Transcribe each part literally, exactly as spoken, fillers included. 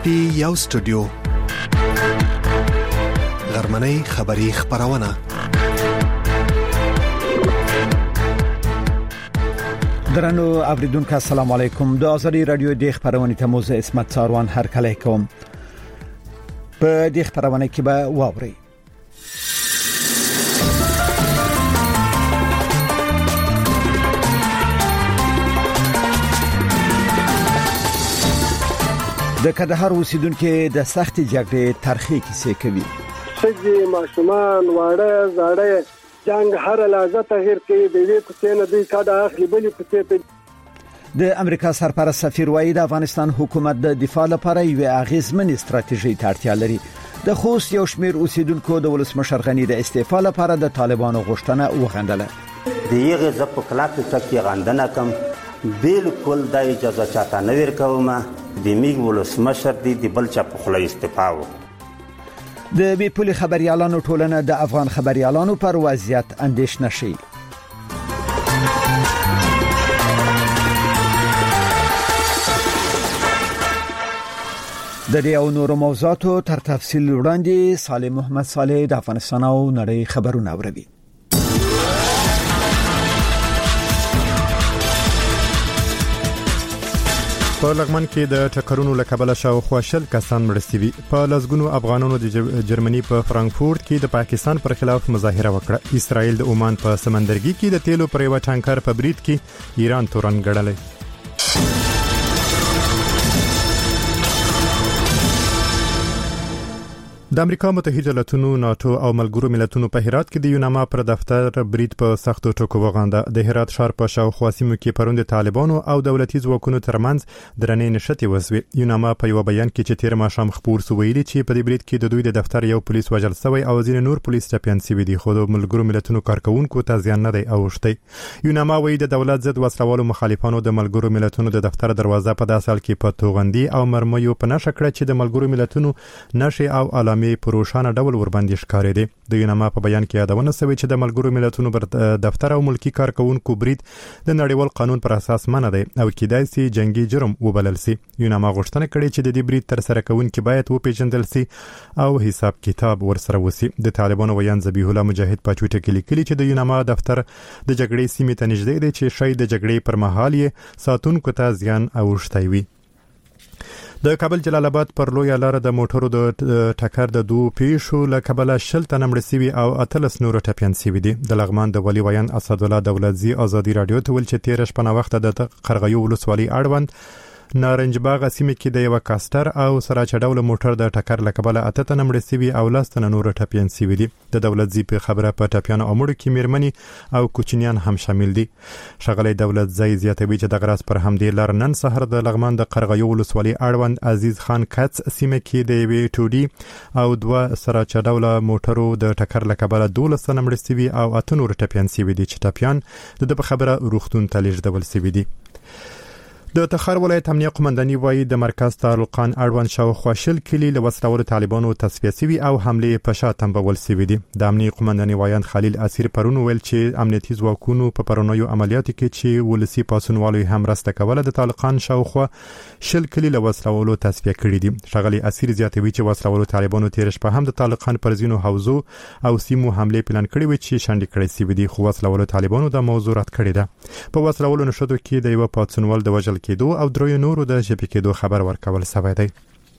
پټي یو سټوډیو غرمنۍ خبری خبرونه درنو اوریدونکو السلام علیکم. د آزادی رادیو د خبرونه تموز اسمت ساروان هر کله کوم په دې خبرونه کې به واوري د کندهار اوسیدونکو د سخت جګړې تاریخي کیسې کوي. سږي ماشومان واړه زاړه جنگ هر لحظه تغیر کوي. د دې کوڅې نه دوی کاده اخلي بلې کوڅې ته. د امریکا سرپرست سفیر وایي د افغانستان حکومت د دفاع لپاره یو اغیزمن استراتیژي ته اړتیا لري. د خوست یو شمېر اوسیدونکو د ولسمشر غنی د استعفا لپاره د طالبانو غوښتنه وغندله. دیغه ز په کلاک کې غندنه کوم بالکل د اجازه چاته نه ورکوم. د میګ ولسمشر دی د بل چا په خله استعفا و. د بي پولي خبريالانو ټولنه د افغان خبريالانو پر وضعیت اندېښنه شي. د دې او نورو موضوعاتو تر تفصیل وړاندې صالح محمد صالح د افغانستان او نړۍ خبرونه اوري. په لغمان کې د ټکرونو لکبله شاوخوا شل کسان مړ شوي. په لسګونو افغانانو د جرمني په فرانکفورت کې د پاکستان پر خلاف مظاهره وکړه. اسرائیل د عمان په سمندرګي کې د تیلو پر یو ټانکر په برید کې ایران تورن ګړلې. د امریکا متحده ایالاتونو ناتو او ملګرو ملتونو په هرات کې د یوناما پر دفتر برید په سختو ټکو وغانده. د هرات ښار په شاوخوا سیمو کې پروند طالبانو او دولتي ځواکونو ترمنځ درنې نښتې وسوي. یوناما په یو بیان کې چې تیر ماښام خبر سو ویلي چې په دې برید کې د دوی د دفتر یو پولیس وژل شوی او ځینې نور پولیس ټپيان شوي دي، خو د ملګرو ملتونو کارکونکو ته ځان نه دی اوښتی. یوناما وایي د دولت ضد وسلوالو مخالفانو د ملګرو ملتونو د دفتر دروازه په داسې حال کې په توغندي او مرمیو په نشه کړه چې د ملګرو ملتونو نشه او علامه پروشانه ډول ورباندې ښکارې دي. د یوناما په بیان کې یادونه شوې چې د ملګرو ملتونو پر دفتر او ملکی کارکونکو برید د نړیوال قانون پر اساس منع دی او کېدای شي جنگي جرم وبلل شي. یوناما غوښتنه کړې چې د دې برید تر سره کوونکي باید وپیژندل شي او حساب کتاب ورسره وسی. د طالبانو ویان ذبیح الله مجاهد په ټویټر کې لیکلي چې د یوناما دفتر د جګړې سیمې ته نږدې دی چې شاید د جګړې پر مهال یې ساتونکو ته ځان اوښتی وي. د کابل جلال آباد پر لوی لار د موټرو د ټکر د دوه پیښو له کبله شل تنه مړ شوي او اتلس نور ټپيان شوي دي. د لغمان د ولی ویان اسد الله دولتزی آزادی رادیو ته ول چې تیر شپه وخت د قرغیو ولسوالۍ اړوند نارنج باغ سیمه کې د یو کاستر او سراچ ډول موټر د ټکر لکبله اته تنه مړ شوي او لس تنه نور ټپيان شوي دي. د دولتزی په خبره په ټپيان او مړو کې میرمنې او کوچنیان هم شامل دي. شغلې دولتزی زیاتوي چې د غراس پر همدې لار نن سحر د لغمان د قرغیو ولسوالۍ اړوند عزیز خان کڅ سیمه کې د وی ټوډي او دوه سراچ ډول موټرو د ټکر لکبله دولس تنه مړ شوي او اته نور ټپيان شوي دي چې ټپيان د په خبره روغتون ته لیږدول شوي دي. د تخار ولایت امنیه قومنداني وایي د مرکز طارقان اړوند شاوخوا شل کلی له وسلوالو طالبانو تصفیه شوي او حمله په شا تنبول شوي دي. د امنیه قومنداني وایي خلیل اسیر پرون ویل چې امنیتي ځواکونو په پرونیو عملیاتو کې چې ولسی پاسونوالو هم راسته کوله د طالقان شاوخوا شل کلی له وسلوالو تصفیه کړي دي. شغلي اسیر زیاتوي چې وسلوالو طالبانو تیر شپه هم د طالقان پر ځینو حوزو او سیمو حمله پلان کړي و چې شاندې کړي شوي دي، خو وسلوالو طالبانو د موضوع رد کړی ده. په وسلوالو نشدو کې د یو پاسونوال د وژل کېدو او درو نورو د شپې کېدو خبر ورکول شوی دی.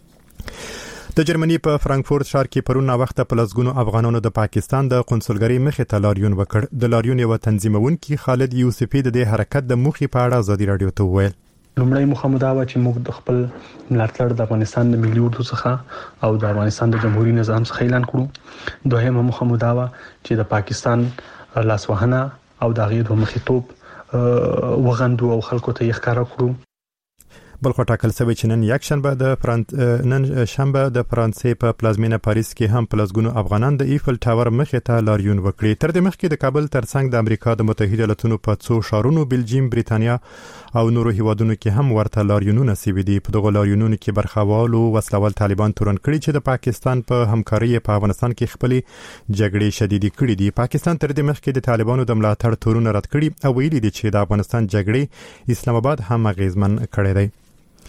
د جرمني په فرانکفورت ښار کې پرون وخت په لسګونو افغانانو د پاکستان د قونسلګرۍ مخې ته لاریون وکړ. د لاریون یو تنظیمونکي خالد یوسفي د دې حرکت د موخې په اړه آزادي رادیو ته وویل. لومړی مخامدا و چې موږ د خپل ملاتړ د افغانستان د ملي اردو څخه او د افغانستان د جمهوریت نظام څخه اعلان کړو. دویمه مخامدا و چې د پاکستان لاسوهنه او د غیر مخیتوب وغندو او خلکو ته یې ښکارا کړو. بل خو ټاکل شوی چې نن یک شنبه د فرانس نن شنبه د فرانسې په پلازمینه پاریس کې هم پلازګونو افغانان د ایفل ټاور مخې ته لاریون وکړي. تر دې مخکې د کابل ترڅنګ د امریکا د متحده ایالاتونو په څو ښارونو بلجیم، بریتانیا او نورو هیوادونو کې هم ورته لاریونونه شوي دي. په دغه لاریونونو کې برخوالو وسلوال طالبان تورن کړي چې د پاکستان په همکاري په افغانستان کې خپلې جګړې شدیدې کړې دي. پاکستان تر دې مخکې د طالبانو د ملاتړ تورونه رد کړي او ویلي دي چې د افغانستان جګړې اسلام آباد هم اغیزمن کړي دي.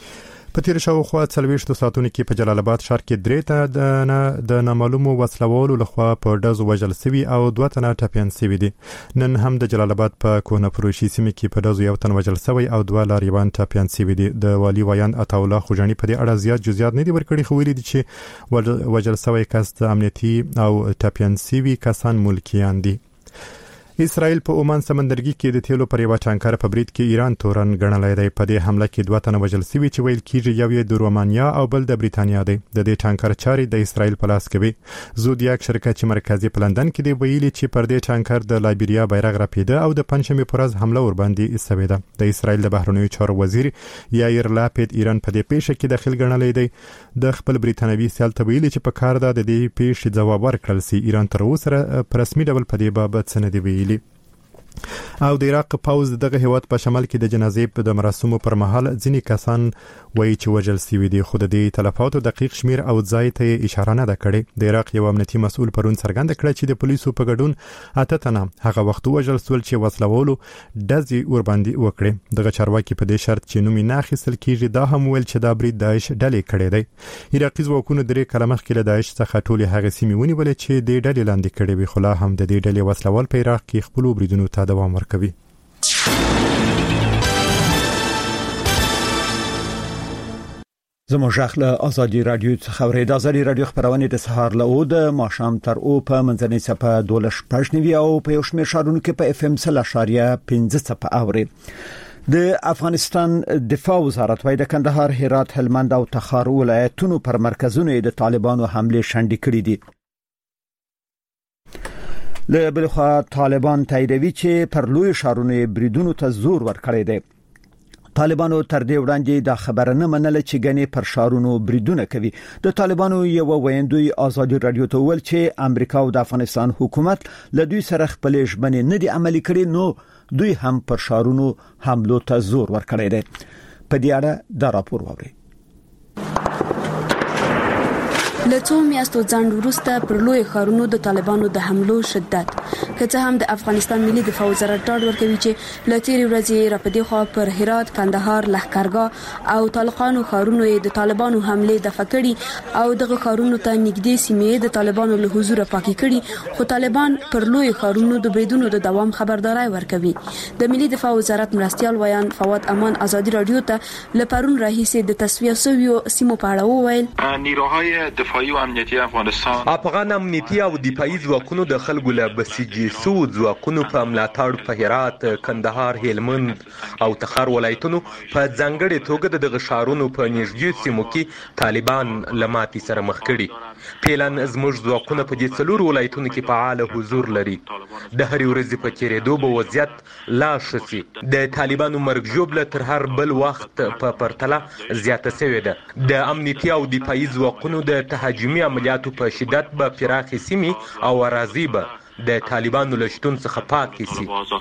په تیر شاوخوا څلوېښت ساعتونو کې په جلال آباد ښار کې درې تنه د نامعلومو وسلوالو لخوا په ډزو وژل شوي او دوه تنه ټپیان شوي دي. نن هم د جلال آباد په کوهنه فروشي سیمه کې په ډزو یو تن وژل شوی او دوه لاریوان ټپیان شوي دي. د والي ویاند عطاالله خوجاني په دې اړه زیات جزئیات نه دي ورکړي، خو ویلي دي چې وژل شوی کس د امنیتي او ټپیان شوي کسان ملکیان دي. اسرائیل په عمان سمندرګي کې د تیلو پر یو ټانکر په برید کې ایران تورن ګڼلای دی. په دې حمله کې دوه تنه وژل شوي چې ویل کېږي یو یې د رومانیا او بل د بریتانیا دی. د دې ټانکر چاري د اسرائیل په لاس کې وي. زودیاک شرکت چې مرکزي په لندن کې دی ویلي چې پر دې ټانکر د لایبیریا بیرغ رپیده او د پنځمې پر ورځ حمله ور باندې ایستوي ده. د اسرائیل د بهرنیو چارو وزیر یایر لاپید ایران په دې پیښه کې دخیل ګڼلای دی. د خپل بریتانوي سیال ته ویلي چې په کار ده د دې پیښې ځواب ورکړل شي. ایران تر اوسه په رسمي ډول په دې بابت څه نه دی ویلي. او د عراق پاوز دغه هیواد په شمال کې د جنازې په د مراسمو پر مهال ځینی کسان وایي چې وژل شوي دي، خو د دې تلفاتو دقیق شمیر او ځای ته اشاره نه ده کړې. د عراق یو امنیتي مسؤل پرون څرګنده کړه چې د پولیسو په ګډون اته تنه هغه وخت وژل شول چې وسلوالو ډزې ور باندې وکړي. دغه چارواکي په دې شرط چې نوم نه اخیستل کیږي دا هم ویل چې دا برید داعش ډلې کړې دی. عراقي ځواکونو درې کاله مخکې له داعش څخه ټولې هغه سیمې ونیولې چې د ډلې لاندې کړې وي، خو لا هم د دې ډلې وسلوال په عراق کې خپل بریدونو ته دوام ورکوي. زموږ ژغله ازادي رادیو څخه ورید ازادي رادیو خبرونه د سهار له او د ماښام تر او په منځنۍ صفه دولش پښنوي او په یو شمېر شارونو کې په اف ام سل اشاریه پنځه صفه اوري. د افغانستان دفاع وزارت وايي د کندهار، هرات، هلمند او تخار ولایتونو پر مرکزونو د طالبانو حمله شنډې کړې دي. له بل خوا طالبان تاییدوي چې پر لوی شارونو بریدونو ته زور ورکړی دی. طالبانو تر دې وړاندې دا خبره نه منله چې غني پر شارونو بریدونه کوي. د طالبانو یو ویندوی ازادي رادیو ته ویل چې امریکا او د افغانستان حکومت له دوی سره خپل ژمنې نه دي عملي کړې، نو دوی هم پر شارونو حملو ته زور ورکړی دی. په دې اړه دا راپور ووري. لڅو میاشتو ځنډ وروسته پر لوی ښارونو د طالبانو د حملو شدت که څه هم د افغانستان ملي دفاع وزارت ډاډ ورکوي چې له تیرې ورځې راپدې خوا پر هرات، کندهار، لښکرګاه او طالقانو ښارونو د طالبانو حمله دفع کړي او دغه ښارونو ته نږدې سیمې د طالبانو له حضور پاکي کړي، خو طالبان پر لوی ښارونو د بریدونو د دوام خبرداري ورکوي. د ملي دفاع وزارت مرستيال ویان فواد امان ازادي رادیو ته لپارون راهیسې د تصفیه شویو سیمو په اړه وویل. نیروهای دفاعی و امنیتی افغانستان افغان امنیتی او دفاعي ځواکونو د خلکو له بسیجي سو ځواکونو په ملاتړ په هرات، کندهار، هلمند او تخار ولایتونو په ځانګړي توګه دغه ښارونو په نږدې سیمو کې طالبان له ماتې سره مخ کړي. پیلن زموږ ځواکونه په دې څلور ولایتونو کې فعال حضور لري. د هرې ورځې په تیریدو به وضعیت لا ښه شي. د طالبانو مرګ ژوبله تر هر بل وخت په پرتله زیاته شوې ده. د امنیتي او دفاعي ځواکونو د تهاجمي عملیاتو په شدت به پراخې سیمې او اراضي به د طالبانو له شتون څخه پاکې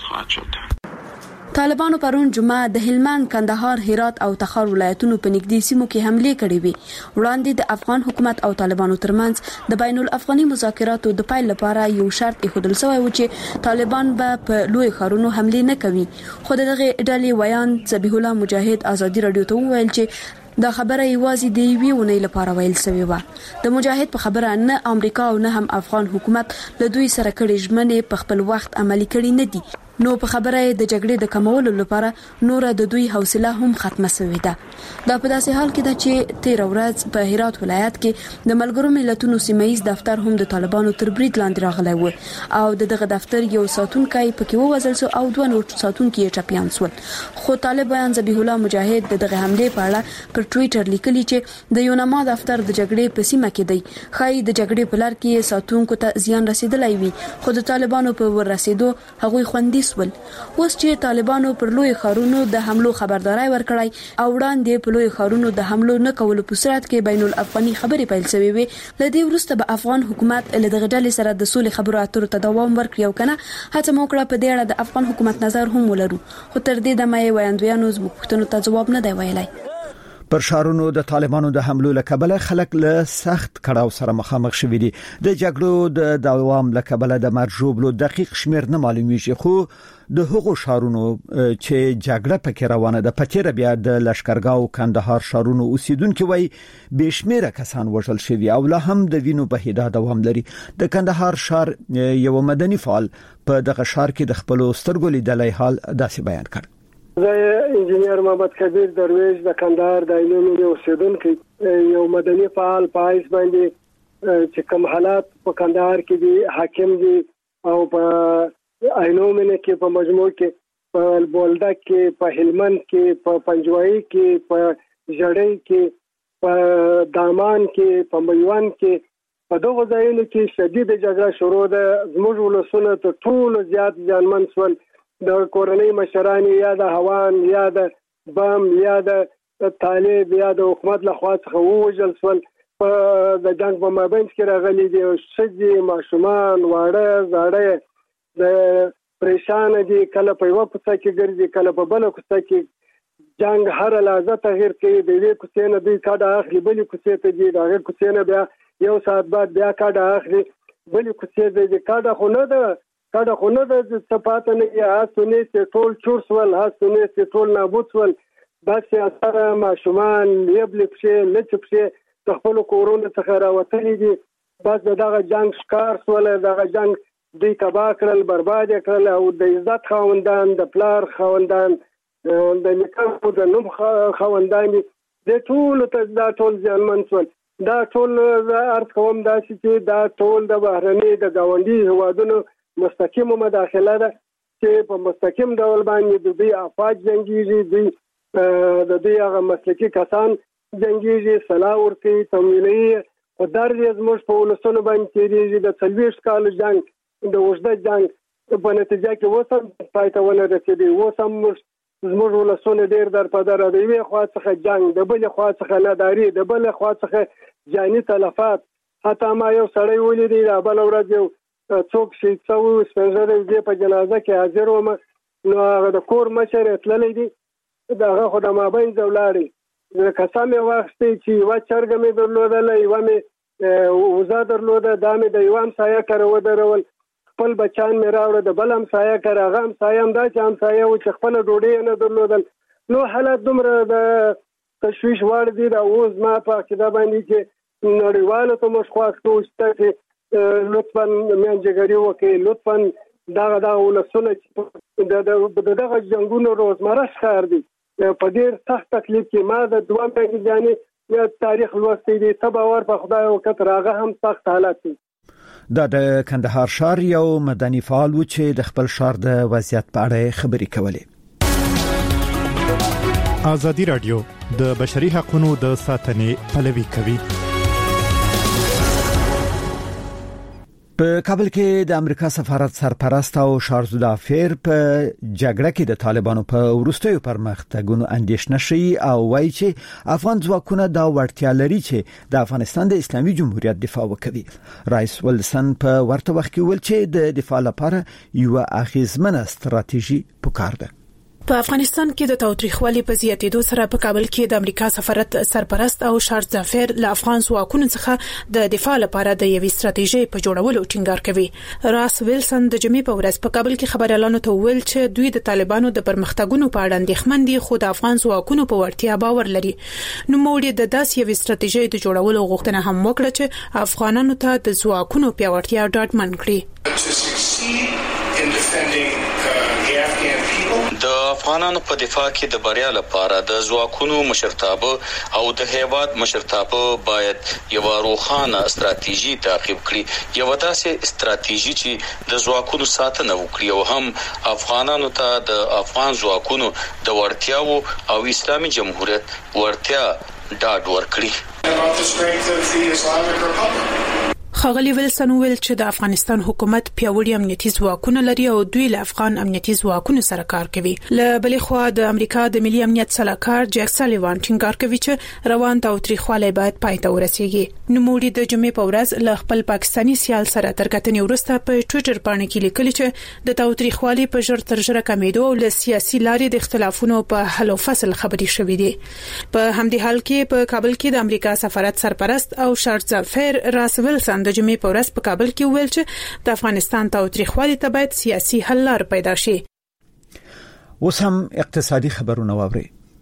شي. طالبانو پرون جمعه د هلمند، کندهار، هرات او تخار ولایتونو په نږدې سیمو کې حمله کړې وي. وړاندې د افغان حکومت او طالبانو ترمنځ د بین الافغاني مذاکراتو د پیل لپاره یو شرط ایښودل شوی و چې طالبان به په لوی ښارونو حمله نه کوي، خو دغه ډلې ویان ذبیح الله مجاهد ازادي رادیو ته وویل چې دا خبره یوازې د یوې ونې لپاره ویل شوې و. د مجاهد په خبره نه امریکا او نه هم افغان حکومت له دوی سره کړي ژمنې په خپل وخت عملي کړي نه دي، نو په خبره د جګړې د کمولو لپاره نور د دوی حوصله هم ختمه شوې ده. دا په داسې حال کې ده چې تیر ورځ په هرات ولایت کې د ملګرو ملتونو سیمایي دفتر هم د طالبانو تر برید لاندې راغلی و او دغه دفتر یو ساتونکی پکې ووژل شو او دوه نور ساتونکي یې ټپیان شول. خو طالبان ذبیح الله مجاهد د دغه حمله په اړه پر ټوئیټر لیکلي چې د یوناما دفتر د جګړې په سیمه کې دی، خای د جګړې په لار کې ساتونکو ته زیان رسیدلی وي، خو د طالبانو په ور رسیدو هغوی خوندي سول. اوس چې طالبانو پر لوی ښارونو د حملو خبرداري ورکړای او وړاندې په لوی ښارونو د حملو نه کولو په صورت کې بین الافغاني خبرې پیل شوې وي، لدې وروسته به افغان حکومت له دغه ډلې سره د سولې خبرو اترو ته دوام ورکړي او کنه هڅه موکړه په دې اړه د افغان حکومت نظر هم ولرو، خو تر دې دمه یې ویاندویانو زموږ پوښتنو ته ځواب نه دی ویلی. پر شارونو د طالبانو د حملو لکبله خلک له سخت کړهو سره مخامخ شوي دي. د جګړو د دوام لکبله د مرجوبلو دقیق شمیر نه معلومیږي، خو د هغو شارونو چې جګړه پکې روانه ده پکې بیا د لشکرګاو کندهار شارونو اوسیدونکو وای بشمیره کسان وژل شوي او لا هم د وینو بهیدا دوام لري. د کندهار شار یو مدني فعال په دغه شار کې د خپل سترګو لیدلای حال داسې بیان کړ. زه انجینیر محمد کبیر درویش د کندهار د عینومېنې اوسیدونکی یو مدني فعال پایس باندې چې کوم حالات په کندهار کې دي حاکم دي او په عینومېنې کې په مجموع کې په بولدک کې په هلمند کې په پنجوایي کې په جړۍ کې په دامان کې په میوند کې په دغه ځایونو کې شدید جګړه شروع ده. زموږ ولسونه ته ټول زیات ځانمن شول. د کورنۍ مشرانی یا د هوان یا د بم یا د طالب یا د حکومت لخوا څخه ووژل شول. په د جنگ په مابین کې راغلي دي شذې ماشومان واړه زاړه د پریشان دي، کله په یو کوڅه کې ګرځي کله په بل کوڅه کې. جنگ هر لحظه تغییر کوي، د دې کوڅې نه دوی کاډه اخلي بلې کوڅې ته ځي، دغه کوڅې نه بیا یو ساعت بعد بیا کاډه اخلي بلې کوڅې ته ځي. کاډه خو نه ده کاډه خو نه ده صفات نه یا سنې چې ټول چور سول ها سنې چې ټول نابود سول. بس اثر ماشومان یبل پښې لچ پښې خپل کورونه څخه راوتلي دي. بس دغه جنگ ښکار سول، دغه جنگ دوی تباه کړل برباد کړل او د عزت خاوندان د پلار خاوندان د نکاح د نوم خاوندان د ټول ته دا ټول ځانمن سول. دا ټول ارث کوم دا چې دا ټول د بهرني د گاونډي هوادونو مستقیم مداخله ده چې په مستقیم ډول باندې د دوی افاج جنگیږي، دوی د دوی هغه مسلکي کسان جنگیږي، صلاح ورکوي، تمویلوي. په درې زموږ په ولسونو باندې تېرېږي د څلوېښت کالو جنګ د اوږده جنګ په نتیجه کې اوس هم پای ته ونه رسېدی. اوس هم زموږ ولسونه ډېر درپدره د یوې خوا څخه جنګ، د بلې خوا څخه ناداري، د بلې خوا څخه جاني تلفات. حتی ما یو سړی ولیدی دا بله ورځ یو څوک شي څو سپنځره دې په جنازه کې حاضر وم، نو هغه د کور مشر تللی دی، دغه خو د مابین ځه ولاړې کسا مې واخیستې چې یوه چرګه مې درلودله، یوه مې وزه درلوده، دا مې د یوه همسایه کره ودرول، خپل بچان مې راوړه د بل همسایه کره، هغه همسایه هم دا چې همسایه و چې خپله ډوډۍ یې نه درلودل. نو حالت دومره د تشویش وړ دي. دا اوس ما په عقیده باندې چې نړیوالو ته موږ خواست کوو چې لطفا میانجګري وکړي، لطفا دغه دغه ولسونه چې د دغه جنګونو روزمره ښکار دي په ډېر سخت تکلیف کې. ما د دوه میاشتې تاریخ لوستی دی، ته باور په خدای وکړه هغه هم سخت حالت دی. دا د کندهار شار یو مدني فعال و چې د خپل شار د وضعیت په اړه خبرې کولې. ازادي رادیو د بشري حقوقو د ساتنې پلوي کوي. په کابل کې د امریکا سفارت سرپرست او شارزود افیر په جګړه کې د طالبانو په ورستیو پرمختګونو اندېښنه شي او وایي چې افغان ځواکونه دا وړتیا لري چې د افغانستان د اسلامي جمهوریت دفاع وکړي. رئیس ولسن په ورته وخت کې ویل چې د دفاع لپاره یو اغیزمنه ستراتیژي پکار ده. په افغانستان کې د تاوتریخوالي په زیاتېدو سره په کابل کې د امریکا سفارت سرپرست او شارز ظفر له افغان ځواکونو څخه د دفاع لپاره د یوې ستراتیژۍ په جوړولو ټینګار کوي. راس ویلسن د جمعې په ورځ په کابل کې خبريالانو ته ویل چې دوی د طالبانو د پرمختګونو په اړه اندېښمن دي، خو د افغان ځواکونو په وړتیا باور لري. نو موږ د داسې یوې ستراتیژۍ د جوړولو غوښتنه هم وکړه چې افغانانو ته د ځواکونو پیاوړتیا ډاډمن کړي. د افغانانو په دفاع کې د بریا لپاره د ځواکونو مشرتابه او د هیواد مشرتابه باید یو روښانه ستراتیژي تعقیب کړي، یو داسې ستراتیژي چې د ځواکونو ساتنه وکړي او هم افغانانو ته د افغان ځواکونو د وړتیاو او اسلامي جمهوریت وړتیا ډاډ ورکړي. خاغلی ویلسن ویل چې د افغانستان حکومت پیاوړي امنیتي ځواکونه لري او دوی له افغان امنیتي ځواکونو سره کار کوي. له بلې خوا د امریکا د ملي امنیت سلاکار جیک سالیوان ټینګار کوي چې روان تاوتریخوالی باید پای ته ورسیږي. نوموړي د جمعې په ورځ له خپل پاکستاني سیال سره تر کتنې وروسته په ټوئیټر باندې کې لیکلي چې د تاوتریخوالي په ژر تر ژره کمیدو او له سیاسي لارې د اختلافونو په حل او فصل خبري شوې دي. په همدې حال کې په کابل کې د امریکا سفارت سرپرست او شارټ زافر راس ویلسن د جمعې په ورځ په کابل کې ویل چې د افغانستان تاوتریخوالي ته باید سیاسي حل لار پیدا شي. اوس هم اقتصادي خبرونه واوري.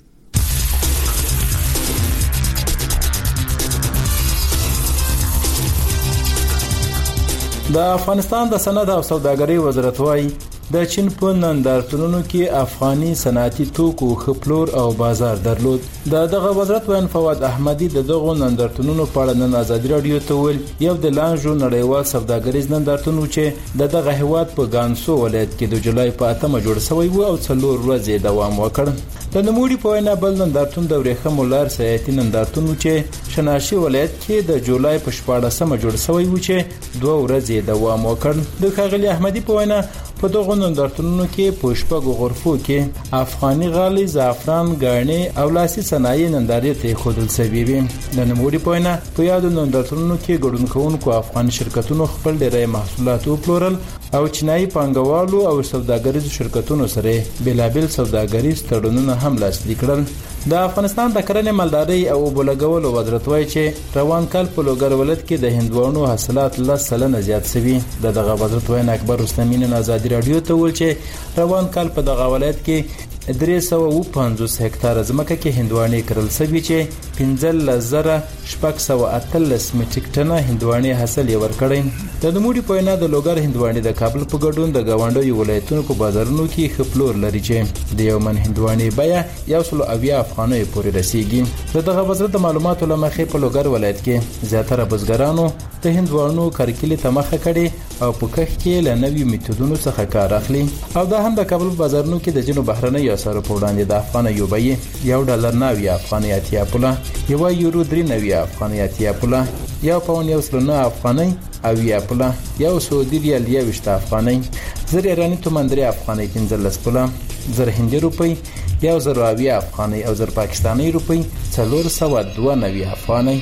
د افغانستان د صنعت او سوداګرۍ وزارت وايي د چین په نندارتونونو کې افغاني صنعتي توکو خپلور او بازار درلود. د دغه وزارت وین فواد احمدي د دغه نندارتونونو په اړه نن آزادي رادیو ته ویل یو د لانجو نړیوال سوداګریز نندارتون چې د دغه هیواد په ګانسو ولایت کې د جولای په اتمه جوړ شوی و او څلور ورځې دوام وکړ. د نموړي په وینا بل نندارتون د ورېخمو لار سیاحتي نندارتون چې شناشي ولایت کې د جولای په شپاړسمه جوړ شوی و چې دوه ورځې دوام وکړ. د خاغلی احمدي په وینا په دغه نندارتونونو کې په شپږو غرفو کې افغاني غالي، زعفران، غاڼې او لاسي صنایع نندارې ته خودل سوي وي. د نموړي په وینا په یادو نندارتونونو کې ګډون کوونکو افغاني شرکتونو خپل ډېری محصولات وپلورل او چینایي پانګوالو او سوداګریزو شرکتونو سره بېلابېل سوداګریز تړونونه هم لاسلیک کړل. د افغانستان د کرنې، مالدارۍ او اوبولګولو وزارت وايي چې روان کال په لوګر ولایت کې د هندوانو حاصلات لس سلنه زیات شوي. د دغه وزارت وايي اکبر رستمی نن آزادي رادیو ته ویل چې روان کال په دغه ولایت کې درې سوه او پنځوس هکتار ځمکه کې هندوانې کرل شوي چې پنځه زره شپږ سوه اتلس میټریک ټنه هندوانې حاصل یې ورکړی. د نموړي په وینا د لوګر هندوانې د کابل په ګډون د ګاونډیو ولایتونو په بازارونو کې خپلور لري چې د یو من هندوانې بیه یو سل اویا افغانۍ پورې رسیږي. د دغه وزارت د معلوماتو له مخې په لوګر ولایت کې زیاتره بزګرانو د هندوانو کرکیلې ته مخه کړې او په کښ کې له نویو میتودونو څخه کار اخلي. او دا هم د کابل بازارونو کې د جنوب بهرنۍ اسعارو په وړاندې د افغان یو بیه یو ډالر نوي افغانۍ اتیا پوله، یو یورو درې نوي افغانۍ اتیا پوله، یو پاون یو سل نه افغانۍ او یا پوله، یو سعودي ریال یو ویشت افغانۍ، زر ایرانی تومان درې افغانۍ پنځلس پوله، زر هندي روپۍ یو زر اویا افغانۍ او زر پاکستاني روپۍ څلور سوه دوه نوي افغانۍ.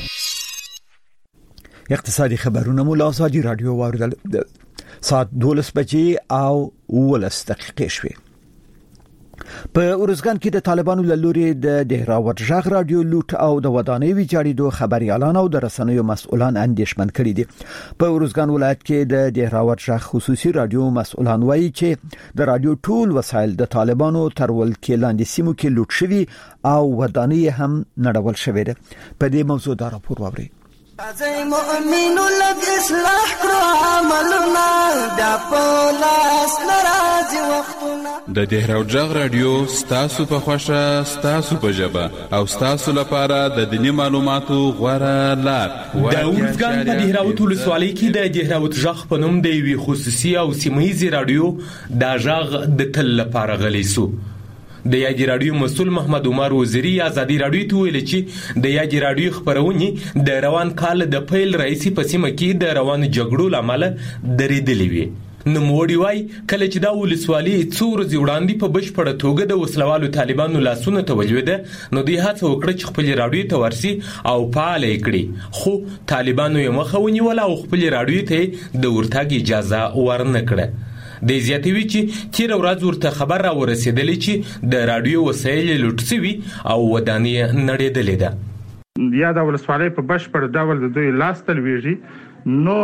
اقتصادي خبرونه مو له آزادي رادیو واوریدل. ساعت دولس بجې او ولس دقیقې شوې. په اورزګان کې د طالبانو له لوري د دهراوت ژغ رادیو لوټ او د ودانۍ ویجاړېدو خبريالان او د رسنیو مسؤلان اندېښمن کړي دي. په اورزګان ولایت کې د دهراوت ژغ خصوصي رادیو مسؤلان وایي چې د رادیو ټول وسایل د طالبانو تر ولکې لاندې سیمو کې لوټ شوي او ودانۍ هم نړول شوې ده. په دې موضوع دا راپور واورئ. ازای مؤمنو لګ اصلاح کړو عملونه د پولاس ناراضي وختونه. د دهراوت ژغ رادیو ستاسو په خوښه، ستاسو په ژبه او ستاسو لپاره د دینی معلوماتو غوره لار. د اورزګان په دهراوت ولسوالۍ کې د دهراوت ژغ په نوم د یوې خصوصي او سیمه‌یزې رادیو د ژغ د تل لپاره غلی سو. د یادې رادیو مسؤل محمد عمر وزیری آزادي رادیو ته ویل چې د یادې رادیو خبرونه د روان کال د پیل رئیسي په سیمه کې د روان جګړو لامل درېدلې وي. نوموړي وایي کله چې دا ولسوالي څو ورځې وړاندې په بشپړه توګه د وسلوالو طالبانو لاسونه ته ولوېده نو دوی هڅه وکړه چې خپل رادیو ته ورسي او فعال یې کړي، خو طالبانو یې مخه ونیوله او خپل رادیو ته د ورتګ اجازه ورنه کړه. د زیاتوي چې تیر ورځ ورته خبر را ورسېدلې چې د رادیو وسایل لوټ شوي او ودانۍ نړېدلې ده. یا د ولسوالۍ په بشپړ ډول د دوی لاس ته لویږي نو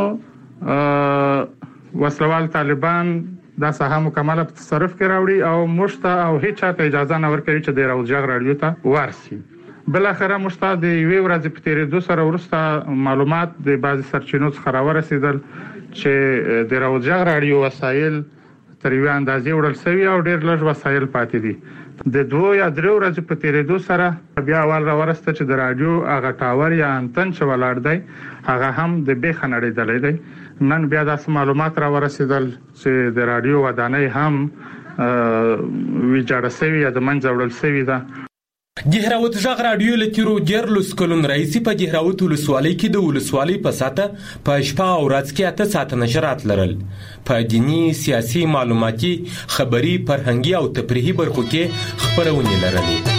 وسلوال طالبان دا ساحه مکمله په تصرف کې راوړي او موږ ته او هیڅ چاته اجازه نه ورکوي چې د دهراوت ژغ رادیو ته ورسي. بل اخره موږ ته د یوې ورځې په تېرېدو سره وروسته معلومات د بعضې سرچینو څخه راورسېدل چې د دهراوت ژغ رادیو وسایل تر یوې اندازې وړل شوي او ډېر لږ وسایل پاتې دي. د دوه یا درې ورځې په تېرېدو سره بیا اول راورسته چې د رادیو هغه ټاور یا انتن چې ولاړ دی هغه هم د بیخه نړېدلی دی. نن بیا داسې معلومات راورسېدل چې د رادیو ودانۍ هم ویجاړه شوې یا د منځه وړل شوې ده. جهراوت ژغ رادیو لتیرو جرلوس کلون رئیسی په جهراوت ولسوالۍ کې د ولسوالۍ په ساته په شپه او ورځ کې اته ساعته نشرات لرل. په دینی، سیاسي، معلوماتي، خبري، فرهنګي او تفریحي برخو کې خبرونه لرلې.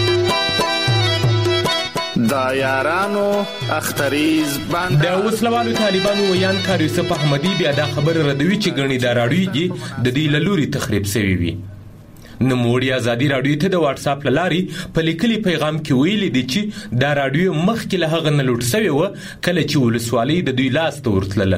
د یارانو اختریز باندې د وسلوالو طالبانو ویان کار یوسف احمدی بیا دا خبر ردوي چې غنی د راډیو کې د دې لوري تخریب شوی وي. نموړي ازادي راډیو ته د واتس اپ لاري په لیکلي پیغام کې ویلي دي چې دا راډیو مخکې له هغه نه لوټ شوی و کله چې ولسوالۍ د دوی لاس ته ورتلله.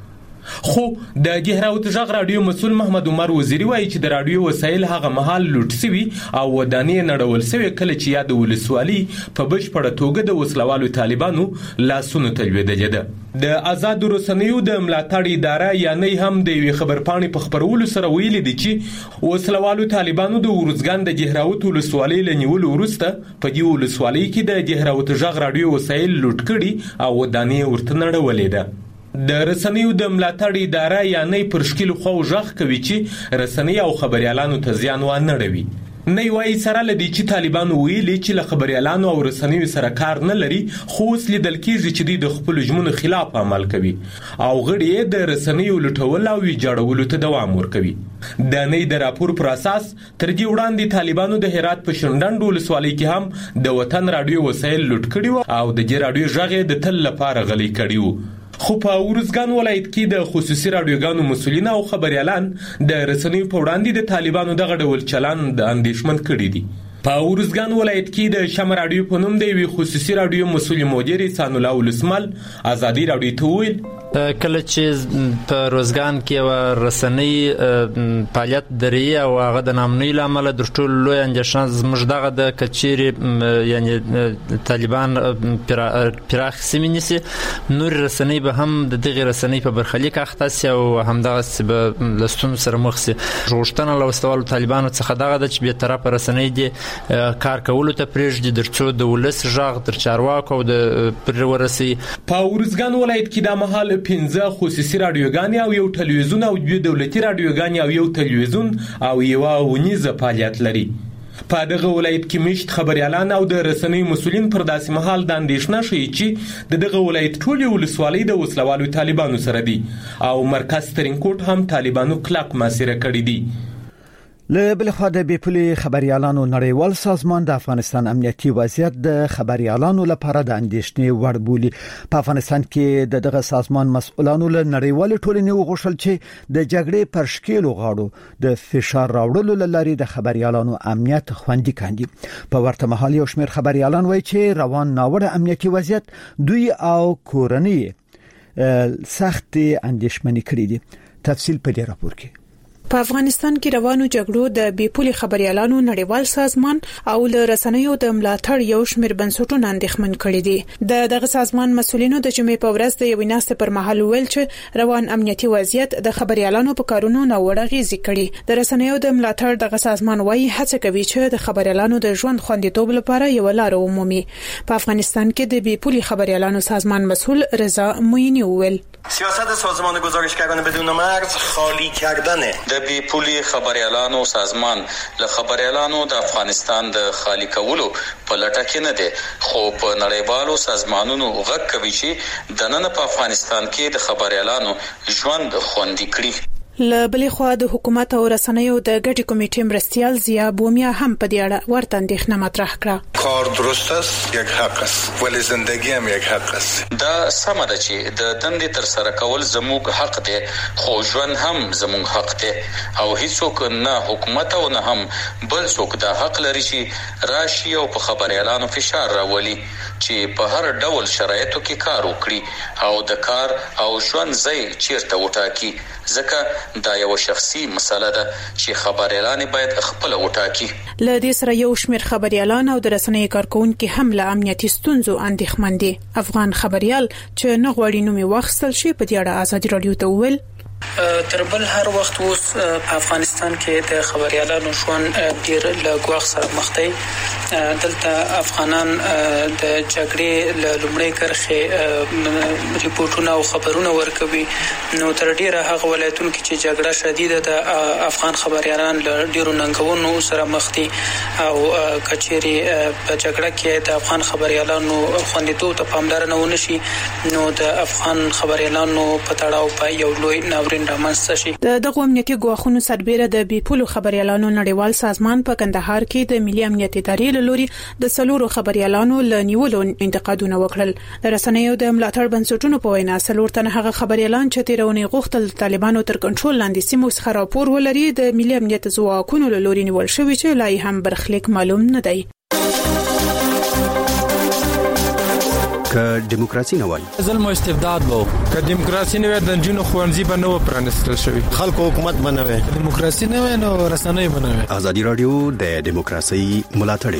خو د جهراوت ژغ راډیو مسؤل محمد عمر وزیری وایي چې د راډیو وسایل هغه مهال لوټ شوي او ودانې نړول شوی کله چې یا د ولسوالۍ په بشپړه توګه د وسلوالو طالبانو لاسونو ته لوېدلې ده. د آزاد رسنیو د ملاتړ اداره یعنی هم د یوې خبرپاڼې په خبرولو سره ویلي دي چې وسلوالو طالبانو د ورزګان د جهراوت ولسوالۍ له نیولو وروسته په دې ولسوالۍ کې د جهراوت ژغ راډیو وسایل لوټ کړي او ودانې ورته نړولې ده. د رسنیو د ملاتړ اداره یعنی پر شکل خو ژغ کوي چې رسنۍ او خبريالانو ته زیان ونه رسوي. نه وایي سره لدی چې طالبانو ویلي چې له خبريالانو او رسنیو سره کار نه لري خو اوس لیدل کېږي چې د خپل ژمنو خلاف عمل کوي او غړي د رسنیو لټول او ویجاړولو ته دوام ورکوي. د نه د راپور پر اساس تر دې وړاندې طالبانو د هرات په شندند ولسوالۍ کې هم د وطن راډیو وسایل لوټ کړي او د جې راډیو ژغ د تل لپاره غلي کړي وو. خو په ورزګان ولایت کې د خصوصي راډیوګانو مسؤلین او خبريالان د رسنیو په وړاندې د طالبانو دغه ډول چلن د اندېښمن کړي دي. په ورزګان ولایت کې د شمع راډیو په نوم د یوې خصوصي راډیو مسؤل مدیر سان الله ولسمل ازادي راډیو ته ویل کله چې په روزګان کې و رسنۍ فعالیت دري او هغه د نامنۍ لامل د ټول لوی اندیشان زموږ دغه د کچيري یعنی طالبان پراخ سیمینسي نور رسنۍ به هم د دغه رسنۍ په برخلیک اختص او هم دغه به لستون سره مخ سي. روشتنه لوستوالو طالبانو څخه دغه د چې به طرف رسنۍ دي کار کولو ته پرېږدي درڅو د ولس ژغ تر چارواکو د پر ورسي. په ورزګان ولایت کې د مهال پنځه خصوصي راډیوګانې او یو ټلویزیون او دوه دولتي راډیوګانې او یو ټلویزیون او یو ونیزه فعالیت لري. په دغه ولایت کې مشت خبريالان او د رسنۍ مسؤلین پر داسې مهال د اندېښنه شي چې د دغه ولایت ټول ولسوالۍ د وسلوالو طالبانو سره دي او مرکز ترینکوټ هم طالبانو کلک ماسره کړی دي. له بل خوا د بیپولي خبريالانو نړیوال سازمان د افغانستان امنیتي وضعیت د خبريالانو لپاره د اندېښنې وړ بولي. په افغانستان کې د دغه سازمان مسؤلانو له نړیوال ټولنې وغوښتل چې د جګړې پر شکلو غاړو د فشار راوړلو لاري د خبريالانو امنیت خوندي کاندي. په ورته مهال یو شمېر خبريالان وایي چې روان ناوړه امنیتي وضعیت دوی او کورنۍ سخت اندېښمنې کړې دي. تفصیل په دې راپور کې. په افغانستان کې روانو جګړو د بیپولي خبريالانو نړیوال سازمان او له رسنیو د ملاتړ یو شمېر بنسټونه اندېښمن کړي دي. د دغه سازمان مسؤلینو د جمعې په ورځ د یوې ناستې پر مهال ویل چې روان امنیتي وضعیت د خبريالانو په کارونو ناوړه غیزي کړي. د رسنیو د ملاتړ دغه سازمان وايي هڅه کوي چې د خبريالانو د ژوند خوندیتوب لپاره یو لار ومومي. په افغانستان کې د بیپولي خبريالانو سازمان مسؤل رضا موینی ویل سیاست سازمان گزارشگران بدون مرز خالی کردنه. د بیپولي خبريالانو سازمان له خبريالانو د افغانستان د خالی کولو په لټه کې نه دی خو په نړیوالو سازمانونو غږ کوي چې د نن په افغانستان کې د خبريالانو ژوند خوندي کړي. له بلې خوا د حکومت او رسنیو د ګډي کمیټې مرستيال ضیا بومیا هم په دې اړه ورته اندېښنه مطرح کړه. کار درست است یک حق است ولی زندگی هم یک حق است. دا سم ده چې د دندې تر سره کول زموږ حق دی خو ژوند هم زموږ حق دی او هیڅوک نه حکومت او نه هم بل څوک دا حق لري چې راشي او په خبريالانو فشار راولي چې په هر ډول شرایطو کې کار وکړي او د کار او ژوند ځای چیرته وټاکي. ځکه دا یو شخصي مسله ده چې خبريالان باید خپل وټاکي. له دې سره یو شمېر خبريالان او د رسنۍ کارکونکو هم له امنیتي ستونزو اندېښمن دي. افغان خبريال چې نه غواړي نومي واخیستل شي په دې اړه ازادي راډیو ته ویل تر بل هر وخت اوس په افغانستان کې د خبريالانو ژوند ډیر له ګواښ سره مخ دی. دلته افغانان د جګړې له لومړۍ کرښې ریپورتونه او خبرونه ورکوي. نو تر ډیره هغه ولایتونو کې چې جګړه شدیده ده افغان خبريالان له ډیرو ننګونو سره مخ دي او کچېري په جګړه کې د افغان خبريالانو خوندیتوب ته پاملرنه ونشي نو د افغان خبريالانو په تړاو په یو لوی ناورین رامنځته شي. د دغه امنیتي ګواښونو سربېره د بیپولو خبريالانو نړیوال سازمان په کندهار کې د ملي امنیت ادارې له لوري د سلورو خبريالانو له نیولو انتقادونه وکړل. د رسنیو د ملاتړ بنسټونو په وینا سلور تنه هغه خبريالان چې تیرونی غوښتل طالبانو تر کنټرول لاندې سیمو څخه راپور ولري د ملي امنیت ځواکونو له لوري نیول شوی چې لای هم برخلیک معلوم نه دی. که دیموکراسي نه وای ظلم او استبداد وو، که دیموکراسي نه وای د جنونو خوانځي به نو پرانستل شوی، خلکو حکومت بنوي، دیموکراسي نه وای نو رسنۍ بنوي. ازادي رادیو د دیموکراسي ملاتړ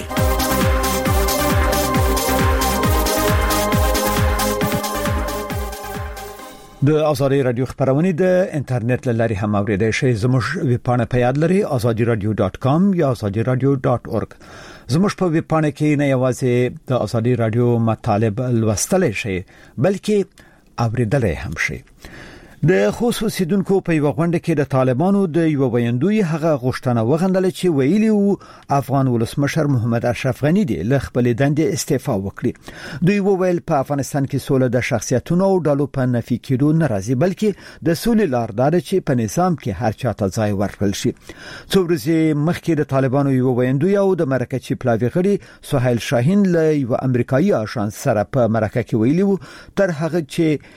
د ازادي رادیو خبرونه د انټرنیټ لاري هم اوریدای شئ. زموږ ویب پاڼه په یاد لري azadi radio dot com یا azadi radio dot org. زموږ په ویب پاڼه کې نه یوازې د ازادي رادیو مطالب لوستل شي بلکې اوریدل هم شي. د خصوصیدونکو په یو غونډه کې د طالبانو د یو ویندوی هغه غوښتنه وغندل چې ویلي وو افغان ولسمشر محمد اشرف غنی دی له خپل دندې استعفا وکړي. دوی وویل په افغانستان کې سوله د شخصیتونو او ډلو په نفي کېدو ناراضي بلکې د سولې لار دار چې په نظام کې هر چاته ځای ورکړل شي. څو ورځې مخکې د طالبانو یو ویندوی او د مرکزی پلاوی غړي سهیل شاهین له یو امریکایي آژانس سره په مرکه کې ویلي وو تر هغه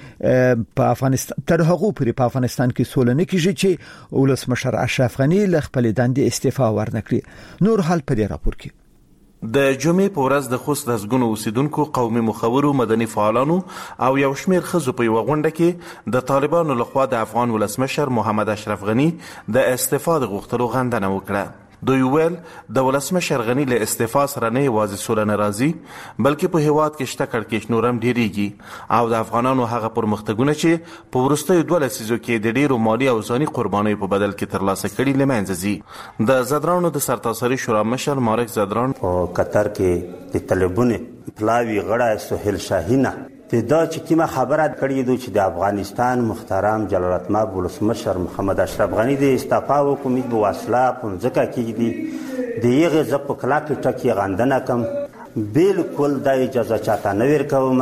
چې په افغانستان تر هغه په افغانستان کې سوله نه کیږي چې ولسمشر اشرف غنی له خپل دندې استعفا ورنکړي. نور حال په دې راپور کې د جمعې په ورځ د خوست د زګونو اوسیدونکو قومي مخورو مدني فعالانو او یو شمېر ښځو په یو غونډه کې د طالبانو لخوا د افغان ولسمشر محمد اشرف غنی د استعفا د غوښتلو غندنه وکړه. دوی ویل د ولسمشر غنی له استعفا سره نه یوازې سوله ناراضي بلکې په هیواد کې شته کړکېچ نورم ډیریږي او د افغانانو هغه پرمختګونه چې په وروستیو دوه لسیزو کې د ډیرو مالی او ځاني قربانیو په بدل کې ترلاسه کړي لمنځه ځي. د زدرانو د سرتاسري شورا مشر مارک زدران په قطر کې د طالبانو پلاوی غړی سهیل شاهین ته دا چې کیمه خبره کړې دوی چې د افغانستان محترم جلالت الملک ولسمشر محمد اشرف غنی د استعفا وکومید په واسطه په ځکه کې دي د یغه ز په کلاک ټکی غندنه کم بالکل د اجازه چاته نه ورکوم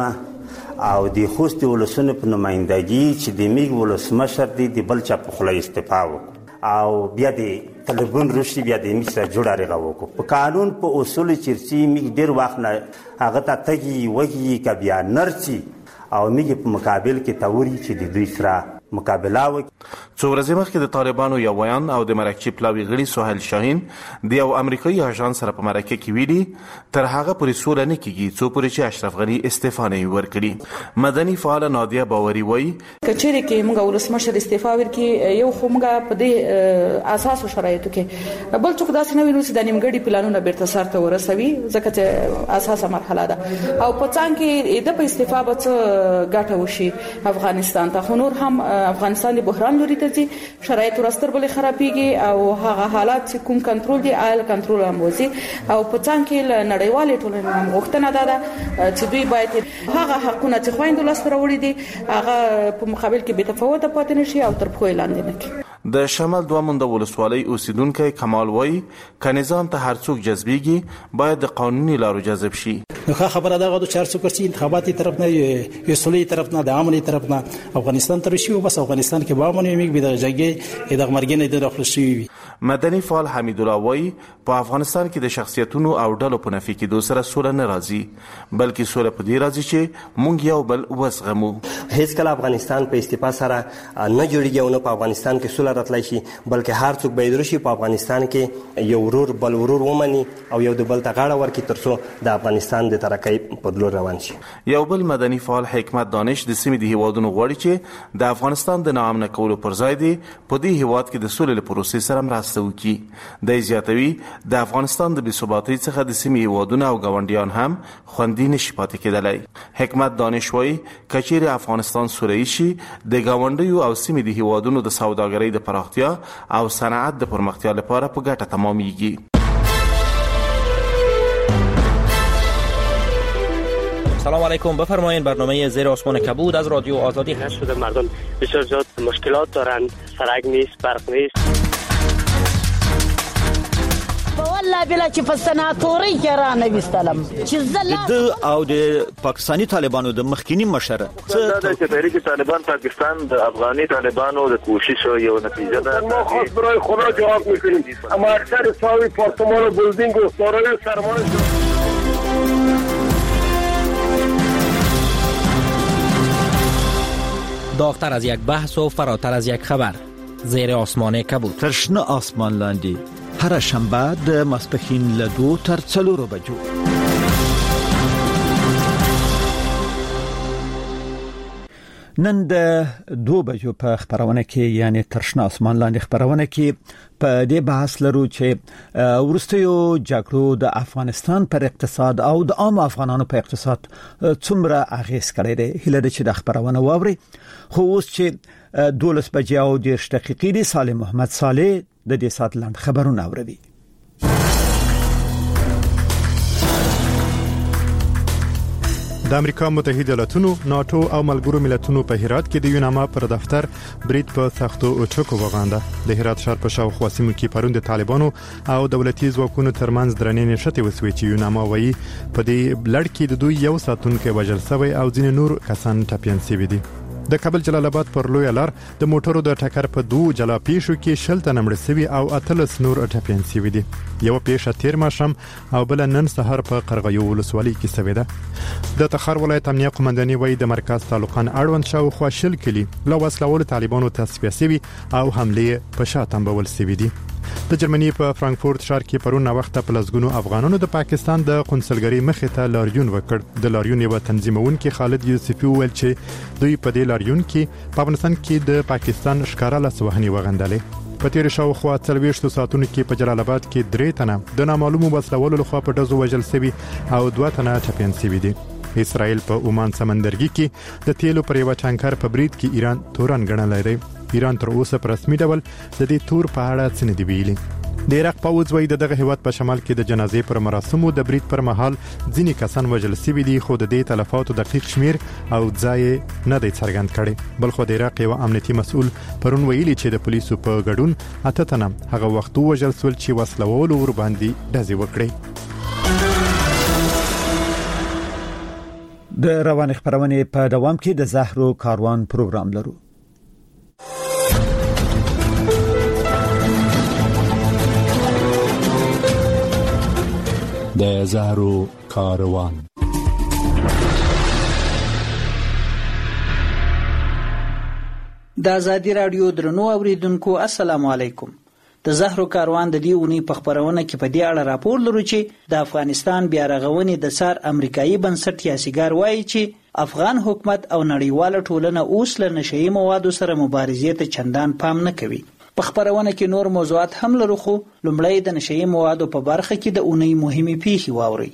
او د خوست ولسمشر په نمائندګي چې د میګ ولسمشر دی د بلچا په خله استعفا او بیا د طالبان روشي بیا د میسه جوړه راغوکو په قانون په اصول چرچی میګ ډیر وخت نه هغه ته تګي وږي ک بیا نرسي او میګ په مقابل کې توري چې د دوی سره مقابله وکړي. څو ورځې مخکې د طالبانو یو ویان او د مرکزی پلاوی غړي سهیل شاهین د یو امریکایي آژانس سره په مرکه کې ویلي تر هغه پورې سوله نه کیږي څو پورې چې اشرف غنی استعفا نه ورکړي. مدني فعال نادیه باوري وایي کچېرې کې موږ ولسمشر استعفا ورکړي یو خو موږ په دې اساسو شرایطو کې بل څوک داسې نه ویني چې د نیمګړي پلانونه بیرته سرته ورسوي ځکه چې اساسه مرحله ده او په څنګه کې د استعفا به څه ګټه وشي افغانستان ته. خو نور هم افغانستان د بحران لوري ته ځي شرایط ورستر بل خرابېږي او هغه حالات چې کوم کنټرول دی آل کنټرول هم وځي او په څنګه کې نړیوالې ټولنې هم غوښتنه ده چې دوی باید هغه حقونه چې خويندو لاس راوړي دي هغه په مقابل کې بې تفاوت پاتې نشي او تر پخوی لاندې نه کړي. د شمال دوه منده ولسوالۍ اوسیدونکو کمال وای ک نظام ته هر څوک جذبېږي باید د قانوني لارو جذب شي. نو خبره دا غوډه چې هر څوک چې انتخاباتي طرف نه یو سولې طرف نه د امني طرف نه افغانستان تر شي او بس افغانستان کې به امن یې به د جګې د مرګ نه د داخل شي. مدني فعال حمید الله وای په افغانستان کې د شخصیتونو او ډلو په نفي کې دوسره سوله نه راځي بلکې سوله په دې راځي چې مونږ یو بل وسغمو. هیڅ کله افغانستان په استعفا سره نه جوړیږي او نه په افغانستان کې سوله راتلای شي بلکې هر څوک به درشي په افغانستان کې یو ورور بل ورور ومني او یو د بل تغاړه ورکي ترڅو د افغانستان د ترقۍ په لور روان شي. یو بل مدني فعال حکمت دانش د سیمې د هیوادونو غواړي چې د افغانستان د ناامن کولو پر ځای دی په دې هیواد کې د سولې پروسې سره مرسته مرسته وکړي. د زیاتوي د افغانستان د بې ثباتۍ څخه د سیمې هیوادونه او ګاونډیان هم خوندي نشي پاتې کېدلی. حکمت دانش وایي کچیر افغانستان سوریه شي د ګاونډیو او سیمې د هیوادونو د سوداګرۍ د پراختیا او صنعت د پرمختیا لپاره په ګټه تمامېږي. سلام علیکم. بفرمایید برنامه زیر آسمان کبود از رادیو آزادی هست. شده مردم بسیار زیاد مشکلات دارند، سرک نیست، برق نیست. والله بلا چې په سناتوري کې را نوستلم چې زله او د پاکستانی طالبانو د مخکینی مشر څه د تحریک طالبان پاکستان د افغاني طالبانو د کوشش یو نتیجه ده. ما خاص برای خدا جواب میکنیم اما اکثر ساوی پارتمان و بلدینگ و سارای سرمایه داغتر از یک بحث و فراتر از یک خبر. زیر آسمان کبود. ترشنه آسمان لاندی هر شنبه د ماسپښین له دوه تر څلورو بجو. نن د دوه بجو په خبرونه کې یعنی ترشنه آسمان لاندې خبرونه کې په دې بحث لرو چې ورستیو جګړو د افغانستان پر اقتصاد او د عام افغانانو په اقتصاد څومره اغیز کړی دی. هله د چې د خبرونه واوري خو اوس چې دولس بجې او دېرش دقیقې دی سالم محمد صالح د دې سات لاند خبرونه اوروي. د امریکا متحده ایالاتونو ناتو او ملګرو ملتونو په هرات کې د یوناما پر دفتر برید په سختو او ټکو وغانده. د هرات ښار په شاوخوا سیمو کې پرون د طالبانو او دولتي ځواکونو ترمنځ درنې نښتې وسوي چې یوناما وایي په دې لړ کې د دوی یو ساتونکي وژل شوی او ځینې نور کسان ټپیان شوي دي. د کابل جلال آباد پر لوی لار د موټرو د ټکر په دوه جلا پیښو کې شل تنه مړ شوي او اتلس نور ټپیان شوي دي. یو پیښه تیر ماښام او بل نن سحر په قرغیو ولسوالۍ کې شوې ده. د تخار ولایت امنیه قومنداني وایي د مرکز تعلقان اړوند شاوخوا شل کلی له وسلوالو طالبانو تصفیه شوي او حمله په شا تنبول شوي دي. د جرمني په فرانکفورت ښار کې پرون وخت په لزګونو افغانانو د پاکستان د قونسلګری مخې ته لاریون وکړ. د لاریون یو تنظیمونکي خالد یوسفي ویل چې دوی په دې لاریون کې په افغانستان کې د پاکستان ښکارا لاسوهنې وغندلې. په تیر شاوخوا څلوېښت ساعتونو کې په جلال آباد کې درې تنه د نامعلومو وسلوالو لخوا په ډزو وژل شوي او دوه تنه ټپیان شوي دي. اسرائیل په عمان سمندرګي کې د تیلو پر یو ټانکر په برید کې ایران تورن ګڼلی دی. ایران تر اوسه په رسمي ډول د دې تور په اړه څه نه دی ویلي. د عراق پوځ وایي دغه هیواد په شمال کې د جنازې پر مراسمو د برید پر مهال ځینې کسان وژل شوي دي خو د دې تلفاتو دقیق شمیر او ځای نه دی څرګند کړی. بلخو د عراق یو امنیتي مسؤل پرون ویلي چې د پولیسو په ګډون اته تنه هغه وخت وژل شول چې وسلوالو ور باندې ډزې وکړي. د روان خبرونه په دوام کې د زهرو کاروان پروګرام لرو. د زهرو کاروان. د ازادي رادیو درنو اوریدونکو السلام علیکم. د زهرو کاروان د دې ونی په خبرونه کې په دې اړه راپور لرو چې د افغانستان بیا رغونې د سار امریکایي بنسټ یاسیګار وایي چې افغان حکومت او نړیواله ټولنه اوس له نشئی موادو سره مبارزې ته چندان پام نه کوي. په خبرونه کې نور موضوعات هم لرو خو لومړی د نشئی موادو په برخه کې د اونۍ مهمه پیښې واوري.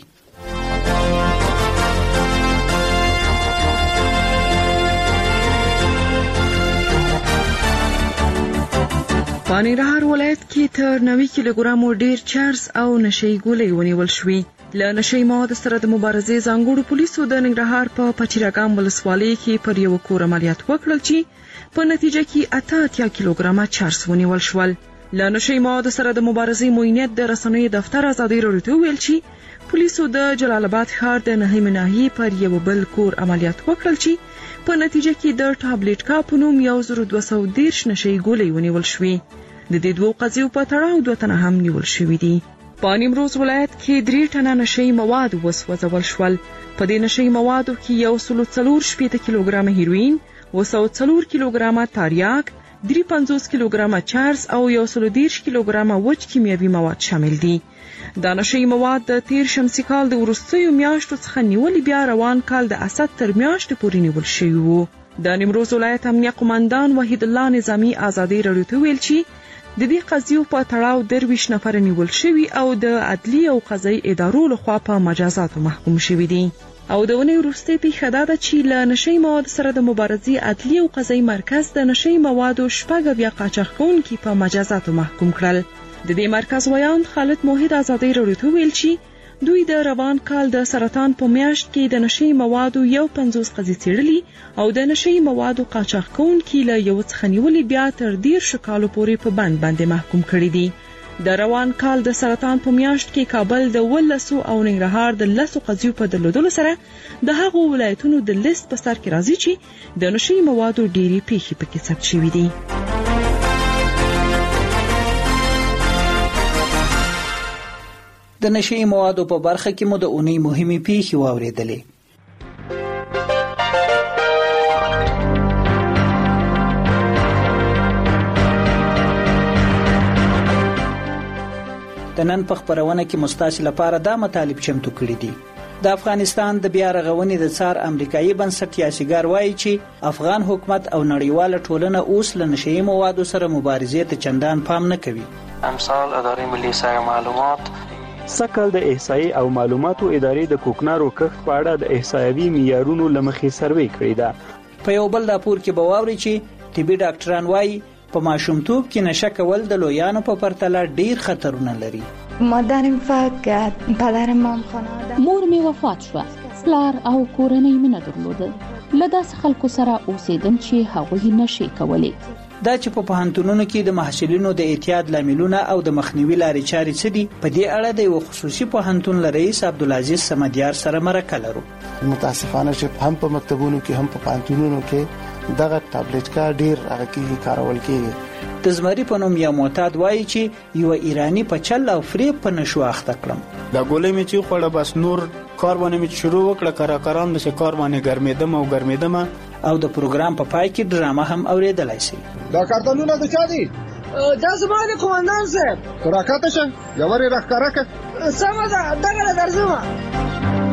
په ننګرهار ولایت کې تر نوي کیلوګرامو ډیر چرس او نشئی ګولۍ ونیول شوې. له نشئی موادو سره د مبارزې ځانګړو پولیسو د ننګرهار په پچیراګام ولسوالۍ کې پر یو کور عملیات وکړل چې په نتیجه کې اته اتیا کیلوګرامه چرس ونیول شول. له نشئی موادو سره د مبارزې موینت د رسنیو دفتر ازادي راډیو ته ویل چې پولیسو د جلال آباد ښار د نهي مناهي پر یو بل کور عملیات وکړل چې په نتیجه کې د ټابلیټ کا په نوم یو زر دوه سوه دېرش نشئی ګولۍ ونیول شوې. د دې دوه قضیو په تړاو دوه تنه هم نیول شوي دي. په نیمروز ولایت کې درې ټنه نشئی مواد وسوځول شول. په دې نشئی موادو کې یو سل څلور شپېته کیلوګرامه هیروین، و سل څلور کیلوګرامه تاریاک، درې پنځوس کیلوګرامه چرس او یو سل دېرش کیلوګرامه وچ کیمیاوي مواد شامل دي. دا نشئی مواد د تیر شمسي کال د وروستیو میاشتو څخه نیولې بیا روان کال د اسد تر میاشتې پورې نیول شوي وو. د نیمروز ولایت امنیه قومندان وحید الله نظامی ازادي راډیو ته ویل چې د دې قضیو په تړاو درویش نفر نیول شوي او د عدلي او قضایي ادارو لخوا په مجازاتو محکوم شوي دي. او د ونې وروستۍ پیښه دا ده چې له نشي موادو سره د مبارزې عدلي او قضایي مرکز د نشي موادو شپږ اویا قاچاق کوونکي په مجازاتو محکوم کړل. د دې مرکز ویاند خالد موحد ازادي راډیو ته ویل چې دوی د روان کال د سرطان په میاشت کې د نشي موادو یو پنځوس قضیې څېړلي او د نشي موادو قاچاق کوونکي له یو څخه نیولې بیا تر دېرشو کالو پورې په بند باندې محکوم کړي دي. د روان کال د سرطان په میاشت کې کابل د ولسو او ننګرهار د لسو قضیو په درلودلو سره د هغو ولایتونو د لیست په سر کې راځي چې د نشي موادو ډېری پیښې پکې ثبت شوي دي. د نشي موادو په برخه کې مو د اونۍ مهمې پیښې واورېدلې. د نن په خبرونه کې مستاسي لپاره دا مطالب چمتو کړي دي. د افغانستان د بیا رغونې د څار امریکایي بنسټ یاسګار وایي چې افغان حکومت او نړیواله ټولنه اوس له نشي موادو سره مبارزې ته چندان پام نه کوي. امثال ادارې ملي سایه معلومات سکل د احصایي او معلوماتو ادارې د کوکنارو کښت په اړه د احصایوي معیارونو لمخې سروې کړې ده. په یو بل راپور کې به واوري چې طبي ډاکټران وایي په ماشومتوب کې نشه کول د لویانو په پرتله ډیر خطرونه لري. مادرم فوت کرد، پدرم هم خانواده. مور می وفات شوه، پلار او کورنۍ مینه درلوده. له داسې خلکو سره اوسېدم چې هغوی نشي کولی. دا چې په پوهنتونونو کې د محصلینو د اعتیاد لاملونه او د مخنیوي لارې چارې څه دي، په دې اړه د یو خصوصي پوهنتون رئیس عبدالعزیز سمدیار سره مرکه لرو. متاسفانه چې هم په مکتبونو کې هم په پوهنتونونو کې دغه ټابلیټ کا ډیر هغه کې کارول کېږي. د زمري په نوم یو معتاد وایي چې یو ایرانی په چل او فریب په نشو اخته کړم. دا ګولې مې چې خوړه بس نور کار باندې مې شروع وکړه، کراکاران مې کار باندې ګرمېدم او ګرمېدم. او د پروګرام په پای کې ډرامه هم اوریدلای شي. دا کارتونونه د چا دي؟ دا زما د قومندان صاحب. راکاته شه یوارې راښکاره کړه. سمه ده دغه درځم.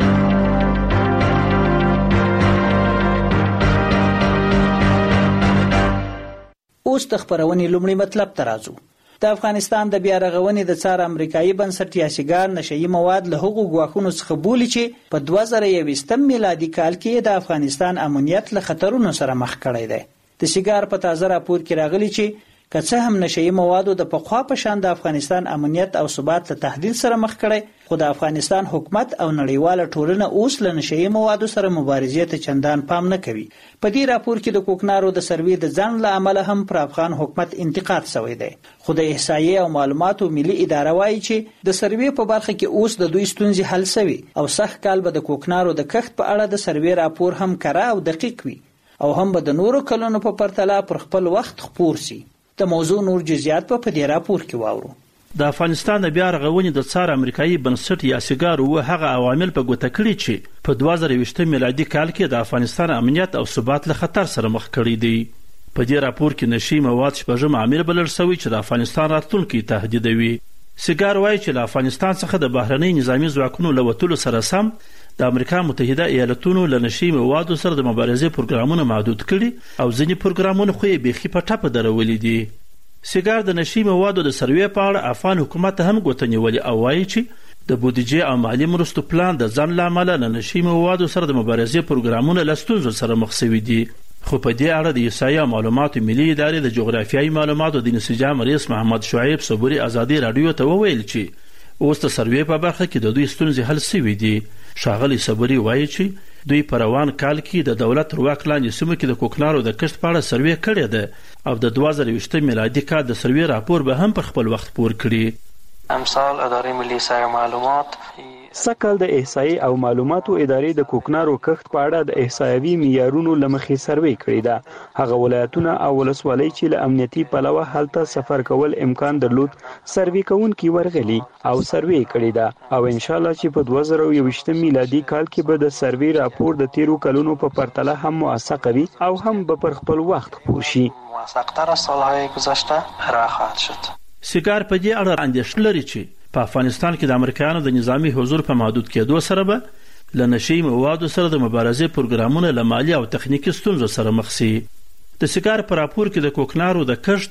اوس د خبرونې لومړی مطلب ته راځو. د افغانستان د بیا رغونې د څار امریکایي بنسټ یاسګار نشئی مواد له هغو ګواښونو څخه بولي چې په دوه زره یوویشتم میلادي کال کې د افغانستان امنیت له خطرونو سره مخ کړی دی. د سیګار په تازه راپور کې راغلی چې که څه هم نشئی موادو د پخوا په شان د افغانستان امنیت او ثبات له تهدید سره مخ کړی، خو د افغانستان حکومت او نړیواله ټولنه اوس له نشئی موادو سره مبارزې ته چندان پام نه کوي. په دې راپور کې د کوکنارو د سروې د ځنډ له امله هم پر افغان حکومت انتقاد شوی دی. خو د احصایې او معلوماتو ملي اداره وایي چې د سروې په برخه کې اوس د دوی ستونزې حل شوي او سخت کال به د کوکنارو د کښت په اړه د سروې راپور هم کره او دقیق وي او هم به د نورو کلونو په پرتله پر خپل وخت خپور شي. د موضوع نور جزئیات په دې راپور کې واورو. د افغانستان د بیا رغونې د څار امریکایي بنسټ یاسګار و هغه عوامل په ګوته کړي چې په دوه زره یوویشتم میلادي کال کې د افغانستان امنیت او ثبات له خطر سره مخ کړي دي. په دې راپور کې نشي مواد شپږم عامل بلل شوی چې د افغانستان راتلونکي تهدیدوي. سیګار وایي چې له افغانستان څخه د بهرنۍ نظامی ځواکونو له وتلو سره سم د امریکا متحده ایالتونو له نشي موادو سره د مبارزې پروګرامونه محدود کړي او ځینې پروګرامونه خو یې بیخي په ټاپه درولي دي. سیګار د نشي موادو د سروې په اړه افغان حکومت هم ګوته نیولې او وایي چې د بودیجې او مالي مرستو پلان د ځنډ له امله له نشي موادو سره د مبارزې پروګرامونه له ستونزو سره مخ شوي دي. خو په دې اړه د احصایې او معلوماتو ملي ادارې د جغرافیایي معلوماتو د انسجام رئیس محمد شعیب صبوري ازادي راډیو ته وویل چې اوس د سروې په برخه کې د دوی ستونزې حل شوي دي. ښاغلی صبوري وایي چې دوی په روان کال کې د دولت تر واک لاندې سیمو کې د کوکنارو د کښت په اړه سروې کړې ده او د دوه زره یوویشتم میلادي کال د سروې راپور به هم پر خپل وخت پور کړي. امثال ادارې ملي سایه معلومات سکل د احصایي او معلوماتو ادارې د کوکنارو کښت په اړه د احصایوي معیارونو لمخې سروې کړې ده. هغه ولایتونه او ولسوالۍ چې له امنیتي پلوه هلته سفر کول امکان درلود سروې کوونکي ورغلي او سروې کړې ده او ان شاء الله چې په دوه زره یوویشتم میلادي کال کې به د سروې راپور د تیرو کلونو په پرتله هم موثق وي او هم به پر خپل وخت خپور شي. موثق‌تر از سال‌های گذشته ارائه خواهد شد. سیګار په دې اړه اندېښنه لري چې په افغانستان کې د امریکایانو د نظامی حضور په محدود کېدو سره به له نشي موادو سره د مبارزې پروګرامونه له مالي او تخنیکي ستونزو سره مخ شي. د سیګار په راپور کې د کوکنارو د کښت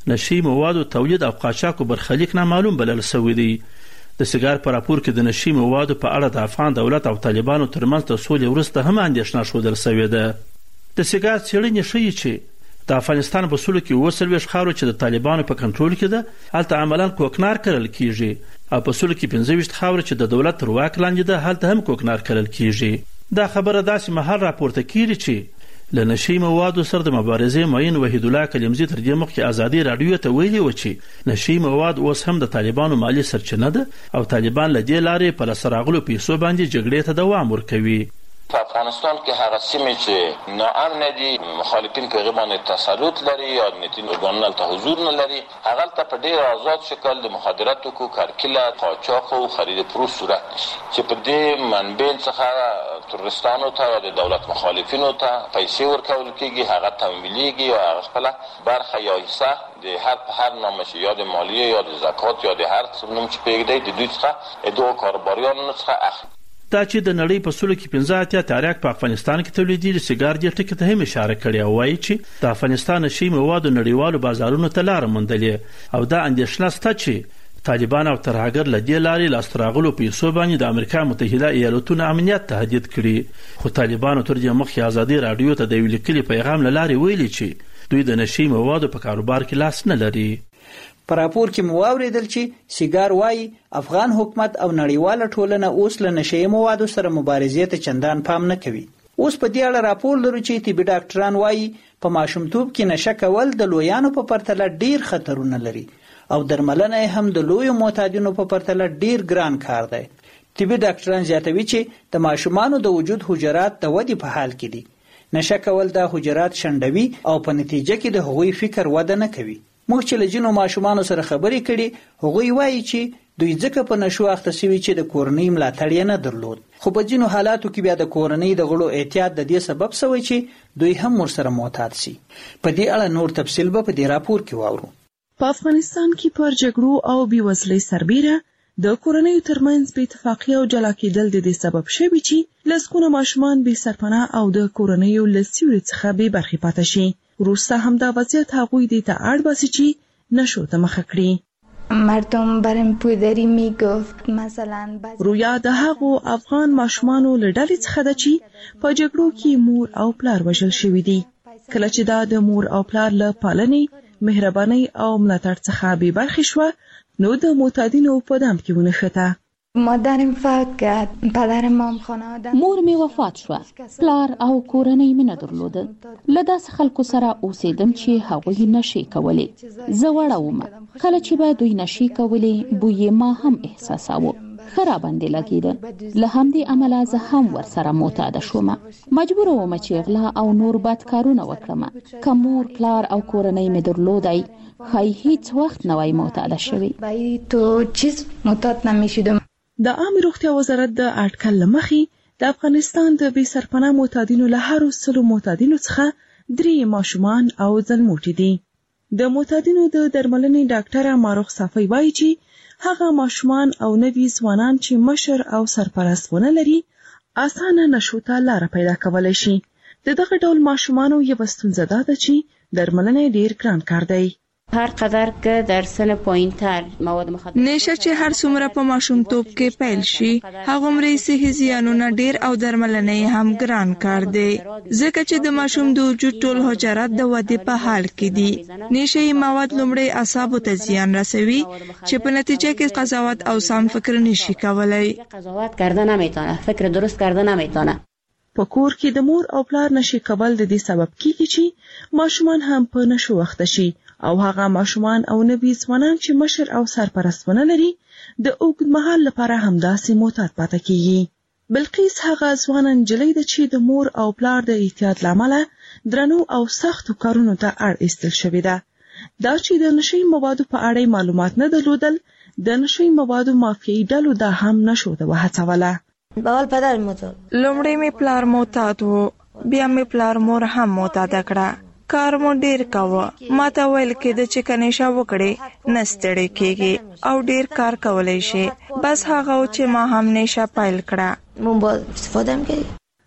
نشي موادو تولید او قاچاق برخلیک نامعلوم بلل شوی دی. د سیګار په راپور کې د نشي موادو په اړه د افغان دولت او طالبانو ترمنځ د سولې وروسته هم اندېښنه ښودل شوې ده. د سیګار څېړنې ښیي چې د افغانستان په سلو کې اووه څلوېښت خاورو چې د طالبانو په کنټرول کې ده هلته عملاً کوکنار کرل کیږي او په سلو کې پنځه ویشت خاورو چې د دولت تر واک لاندې ده هلته هم کوکنار کرل کیږي. دا خبره داسې مهال راپورته کیږي چې له نشي موادو سره د مبارزې معین وحید الله کلمزي تر دې مخکې ازادي راډیو ته ویلي و چې نشي مواد اوس هم د طالبانو مالي سرچینه ده او طالبان له دې لارې په لاسته راغلو پیسو باندې جګړې ته دوام ورکوي. په افغانستان کې هغه سیمې چې ناامنه دي مخالفین په هغې باندې تسلط لري یا امنیتي ارګانونه هلته حضور نه لري هغلته په ډېر آزاد شکل د مخدرات توکو کرکیله قاچاق او خرید فروش صورت نیسي چې په دې منبع څخه تروریستانو ته یا د دولت مخالفینو ته پیسې ورکول کېږي هغه تمویلیږي او هغه خپله برخه یا حصه د هر په هر نامه چې یا د مالیې یا د زکات یا د هر څه نوم چې پرېږدی د دوی څخه د دغو کاروباریانو څخه اخلي. دا چې د نړۍ په سلو کې پنځه اتیا تریاک په افغانستان کې تولیدېږي سیګار دې ټکي ته هم اشاره کړې او وایي چې د افغانستان نشي موادو نړیوالو بازارونو ته لاره موندلې او دا اندېښنه شته چې طالبان او ترهګر له دې لارې لاسته راغلو پیسو باندې د امریکا متحده ایالتونو امنیت تهدید کړي. خو طالبانو تر دې مخکې ازادي راډیو ته د یو لیکلي پیغام له لارې ویلي چې دوی د نشي موادو په کاروبار کې لاس نه لري. په راپور کې مو واوریدل چې سیګار وایي افغان حکومت او نړیواله ټولنه اوس له نشي موادو سره مبارزې ته چندان پام نه کوي. اوس په دې اړه راپور لرو چې طبي ډاکټران وایي په ماشومتوب کې نشه کول د لویانو په پرتله ډیر خطرونه لري او درملنه هم د لویو معتادینو په پرتله ډیر ګران کار دی. طبي ډاکټران زیاتوي چې د ماشومانو د وجود حجرات د ودې په حال کې دي. نشه کول دا حجرات شنډوي او په نتیجه کې د هغوی فکر وده نه کوي. موږ چې له ځینو ماشومانو سره خبرې کړي هغوی وایي چې دوی ځکه په نشو اخته شوي چې د کورنۍ ملاتړ یې نه درلود خو په ځینو حالاتو کې بیا د کورنۍ د غړو احتیاط د دې سبب شوی چې دوی هم ورسره معتاد شي. په دې اړه نور تفصیل به په دې راپور کې واورو. په افغانستان کې پر جګړو او بېوزلۍ سربیره د کورنۍ ترمنځ بې اتفاقي او جلا کېدل د دې سبب شوي چې لسګونه ماشومان بې سرپناه او د کورنیو له سیوري څخه بې برخې پاتې شي. وروسته همدا وضعیت هغوی دې ته اړ باسي چې نشو ته مخه کړي. مردم برم پودری میگفت مثلا رویا د هغو افغان ماشومانو له ډلې څخه ده چې په جګړو کې مور او پلار وژل شوي دي. کله چې دا د مور او پلار له پالنې مهربانۍ او ملاتړ څخه بې برخې شوه نو د معتادینو په دام کې ونښته. مادرم فوت کرد پدرم مام خانواده مور می وفات شوه پلار او کورنۍ مې نه درلوده له داسې خلکو سره اوسېدم چې هغوی نشي کولې زه وړه وم کله چې به دوی نشي کولې بوی ما هم احساساوه ښه راباندې لګېده له همدې امله زه هم ورسره معتاده شوم مجبوره وم چې غلا او نور بد کارونه وکړم که مور پلار او کورنۍ مې درلودی ښایي هیڅ وخت نه وای معتاده شوې تو چیز معتاد نمیشدم. د عامه روغتیا وزارت د اټکل له مخې د افغانستان د بې سرپناه معتادینو له هرو سلو معتادینو څخه درې ماشومان او ځلموټي دي. د معتادینو د درملنې ډاکټره ماروخ صافی وایي چې هغه ماشومان او نوي ځوانان چې مشر او سرپرست ونه لري اسانه نشو ته لاره پیدا کولی شي. د دغه ډول ماشومانو یوه ستونزه دا ده چې درملنه ډیر ګران کار دی. هر قدر که در سن پایین‌تر مواد مخدر نشه چې هر څومره په ماشومتوب کې پیل شي هغومره صحي زیانونه ډیر او درملنه هم ګران کار دی ځکه چې د ماشوم د وجود ټول حجرات د ودې په حال کې دي. نشه مواد لومړی اعصابو ته زیان رسوي چې په نتیجه کې قضاوت او سم فکر نشي کولای. قضاوت کرده نمیتونه فکر درست کرده نمیتونه. په کور کې د مور او پلار نشي کول د دې سبب کیږي چې ماشومان هم په نشو وخته شي او هغه ماشومان او نوي ځوانان چې مشر او سرپرست ونه لري د اوږد مهال لپاره همداسې معتاد پاتې کیږي. بلقیس هغه ځوانه نجلۍ ده چې د مور او پلار د احتیاط له امله درنو او سختو کارونو ته اړ ایستل شوې ده. دا چې د نشي موادو په اړه معلومات نه درلودل د نشي موادو مافیایي ډلو دا هم نشو ده وهڅوله. بول پدر معتاد لومړی می پلار معتاد وو بیا می پلار مور هم معتاد کړه. کار مو ډیر کاوه ما ته ویل کېده چې که نشه وکړې نه ستړی کېږي او ډیر کار کولی شي بس هغه و چې ما هم نشه پیل کړه.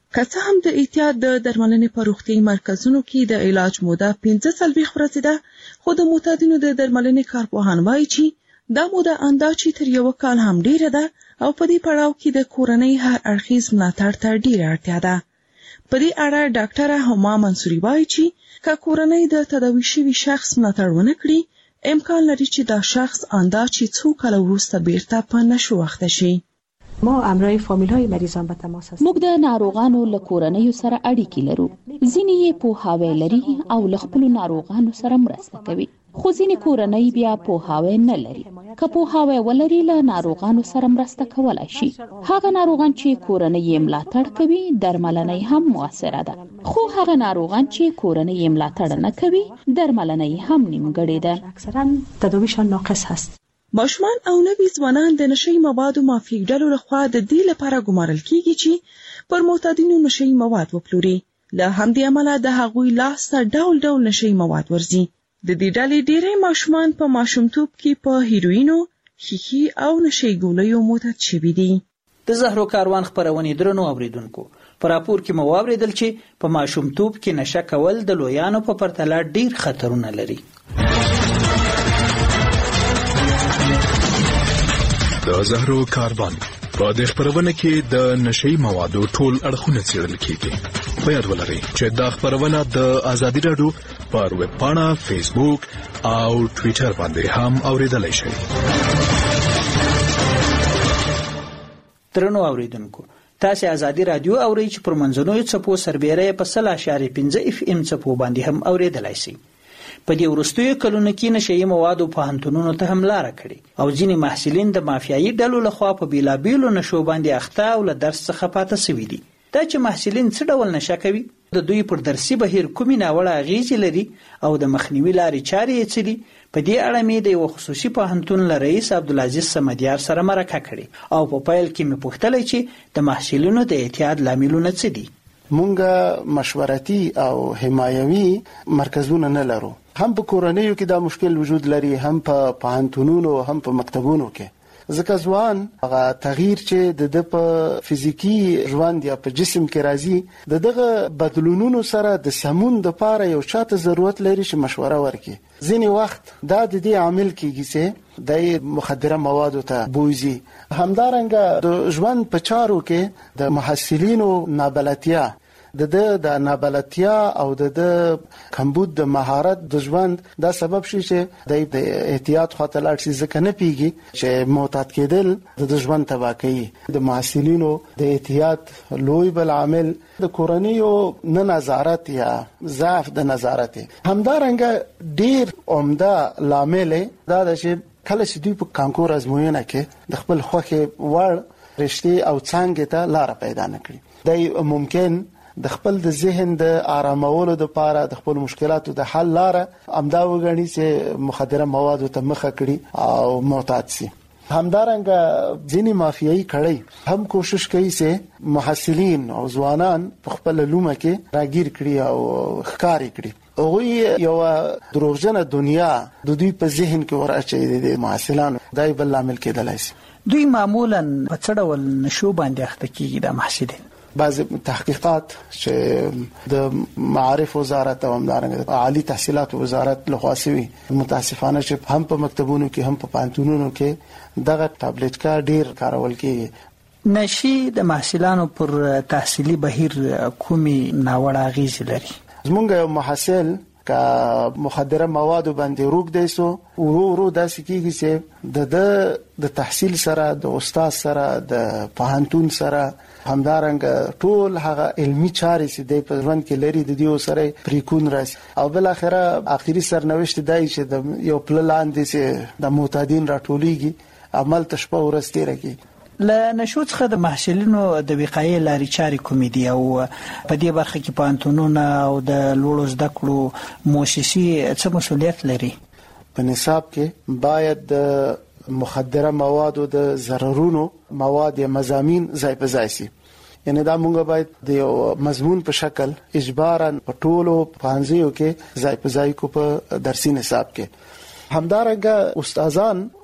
که څه هم د احتیاط د درملنې په روغتیايي مرکزونو کې د علاج موده پنځه څلوېښت ورځې ده، خو د معتادینو د درملنې کارپوهان وایي چې دا موده اندازې تر یو کال هم ډیره ده او په دې پړاو کې د کورنۍ هر اړخیز ملاتړ ته ډیره اړتیا ده. په دې اړه ډاکټره هما منصوري وایي چې که کورنۍ د تداوي شوي شخص ملاتړ ونه کړي، امکان لري چې دا شخص اندازې څو کاله وروسته بیرته په نشو اخته شي. ما همراه فامیل های مریضان به تماس هستیم. موږ د ناروغانو له کورنیو سره اړیکې لرو. ځینې یې پوهاوی لري او له خپل ناروغانو سره مرسته کوي، خو ځینې کورنۍ بیا پوهاوی نه لري. که پوهاوی ولري له ناروغانو سره مرسته کولای شي. هغه ناروغان چې کورنۍ یې ملاتړ کوي درملنه هم موثره ده، خو هغه ناروغان چې کورنۍ یې ملاتړ نه کوي درملنه هم نیمګړې ده. اکثرا تداویشان ناقص هست. ماشومان او نوي ځوانان د نشي موادو مافیایي ډلو لخوا د دې لپاره ګمارل کیږي چې پر معتادینو نشي مواد وپلوري. له همدې امله د هغوی لاس ته ډول ډول نشي مواد ورځي. د دې ډلې ډېری ماشومان په ماشومتوب کې په هیروینو، خیخي او نشي ګولیو معتاد شوي دي. د زهرو کاروان خپرونې درنو اوریدونکو، په راپور کې مو واوریدل چې په ماشومتوب کې نشه کول د لویانو په پرتله ډیر خطرونه لري. د زهرو کاروان په دې خپرونه کې د نشي موادو ټول اړخونه څېړل کیږي. په یاد ولرئ چې دا خپرونه د ازادي راډیو پر ویب پاڼه، فیسبوک او ټوئیټر باندې هم اوریدلای شئ. درنو اوریدونکو، تاسو ازادي راډیو اورئ چې پر منځنوي څپو سربېره په سل اشاریه پنځه اف ام څپو باندې هم اوریدلای شئ. په دې وروستیو کلونو کې نشي موادو پوهنتونونو ته هم لاره کړې او ځینې محصلین د مافیایي ډلو لخوا په بیلابیلو نشو باندې اخته او له درس څخه پاتې سوي دي. دا چې محصلین څه ډول نشه کوي، د دوی پر درسي بهیر کومې ناوړه اغیزې لري او د مخنیوي لارې چارې یې څه دي، په دې اړه مې د یو خصوصي پوهنتون له رئیس عبدالعزیز سمدیار سره مرکه کړې او په پیل کې مې پوښتلی چې د محصلینو د اعتیاد لاملونه څه دي. مونږ مشورتي او حمایوي مرکزونه نه لرو. هم په کورنیو کې دا مشکل وجود لري، هم په پوهنتونونو، هم په مکتبونو کې. ځکه ځوان هغه تغییر چې د په فزیکی ژوند یا په جسم کې راځي، د دغه بدلونونو سره د سمون د پاره یو چاته ضرورت لري چې مشوره ورکړي. ځینې وخت دا د دې عامل کېږي چې د مخدره موادو ته بوزي. همدارنګه د ژوند په چارو کې د محصلینو نابلدتیا، د د نابلدتیا او د کمبود د مهارت د ژوند دا سبب شي چې د احتیاط خاطر لاړ شي، ځکه نه پیږي چې معتاد کېدل د ژوند تباہ کوي. د محصلینو د احتیاط لوی بل عامل د کورنیو نه نظارت یا ضعف د نظارت. همدارنګه ډیر عمده لامل دا ده چې کله چې دوی په کانکور ازموینه کې د خپل خوښې وړ رشتې او څانګې ته لار پیدا نه کړي، دا ممکن د خپل د ذهن د آرامولو د پاره د خپل مشکلاتو د حل لاره امدا وګڼي چې مخدره موادو ته مخه کړي او معتاد شي. همدارنګه ځینې مافیایي کړي هم کوشش کوي چې محصلین او ځوانان په خپل لومه کې راګیر کړي او ښکاری کړي. هغوی یو دروغجنه دنیا د دوی په ذهن کې ورچي د محصلانو دای بل عامل کېدلای شي. دوی معمولا په څه ډول نشو باندې اخته کیږي د محصلین؟ بعض تحقیقات چې د معارف وزارت او همدارنګه عالی تحصیلات وزارت لخوا شوي، متاسفانه چې هم په مکتبونو کې هم په پوهنتونونو کې دغه ټابلیټ کا ډیر کارول کیږي. نشي د محصلانو پر تحصیلي بهیر کومي ناوړه اغیزې لري؟ زمونږ یو محصل که مخدره موادو باندې روک دی سو ورو ورو داسې کیږي چې د د تحصیل سره، د استاد سره، د پوهنتون سره، همدارنګه ټول هغه علمی چارې چې د په ژوند کې لري د دې سره پریکون راځي او بل اخره اخیری سرنوشت دی چې د یو پلان دي چې د معتادین راټولېږي، عمل تشبه ورسته راکی. له نشو څخه د محصلینو د وقایې لارې چارې کومې دي او په دې برخه کې پوهنتونونه او د لوړو زده کړو مؤسسې څه مسؤلیت لري؟ په نصاب کې باید د مخدره موادو د ضررونو مواد یا مضامین ځای په ځای شي. یعنی دا مونږ باید د یو مضمون په شکل اجباراً په ټولو پوهنځیو کې ځای په ځای کو په درسي نصاب کې. همدارنګه استادان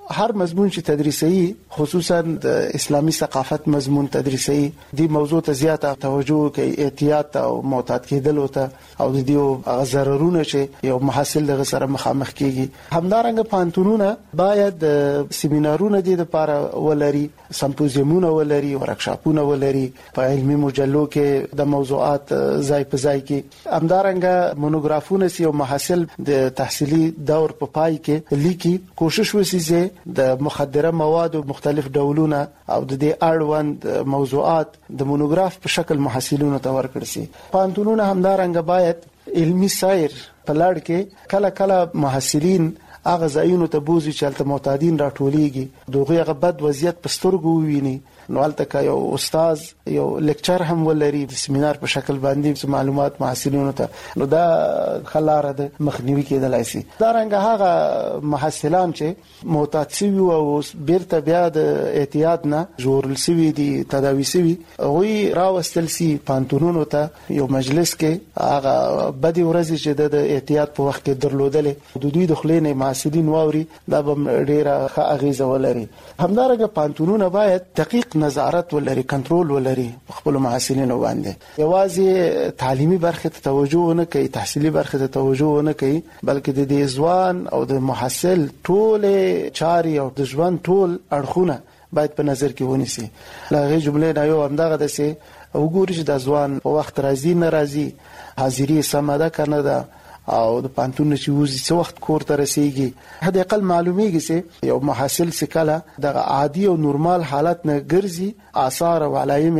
هر مضمون چې تدریسي خصوصا د اسلامي ثقافت مضمون تدریسي دی موضوع ته زیاته توجه کوي، احتیاط او معتاد کېدل وته او د دې ضررونه چې یو محصل دغه سره مخامخ کیږي. همدارنګه پانتونونه باید سیمینارونه دي د لپاره ولري، سمپوزیمونه ولري، ورکشاپونه ولري، په علمي مجلو کې د موضوعات ځای په ځای کې. همدارنګه مونوګرافونه سی او محصل د تحصیلي دور په پای کې لیکي، کوشش وسی چې د مخدره مواد او مختلف ډولونه او د دې اړوند موضوعات د مونوګراف په شکل محصلینو ته ورکړل شي. پانتونونه همدارنګه باید علمي سایر په لړ کې کله کله محصلین هغه ځایونو ته بوزي چې البته معتادین راټولېږي، دغه هغه بد وضعیت په سترګو وویني، نو البته یو استاد یو لیکچر هم ولري د سیمینار په شکل باندې معلومات محصلینو ته، نو دا خلاره د مخنیوي کېدلای شي. دا رنګ هغه محصلان چې معتاد شوي او بیرته بیا د احتیاط نه جوړل شوي دي، تداوي شوي، هغوی راوستل شي پانتونونو ته یو مجلس کې، هغه بدې ورځې چې د احتیاط په وخت کې درلودلې د دوی د خلې نه محصلین واوري، دا به ډېره ښه اغیزه ولري. همدارنګه پانتونونه باید دقیق نظارت ولري، کنټرول ولري خپل محصلینو باندې. یوازې تعلیمي برخه ته توجه نه کوي، تحصیلي برخه ته توجه نه کوي، بلکې د دې ځوان او د محصل ټول چاري او د ژوند ټول اړخونه باید په نظر کې ونیسي. لغه جملې نه یو همدغه د سي وګوري چې د ځوان په وخت راځي نه راځي، حاضری سم ده کنه ده، او د پانتون چې وزي څو وخت کور ته رسیږي. هدا اقل معلومیږي چې یو محصل سکاله د عادي او نورمال حالت نه ګرځي، آثار او علائم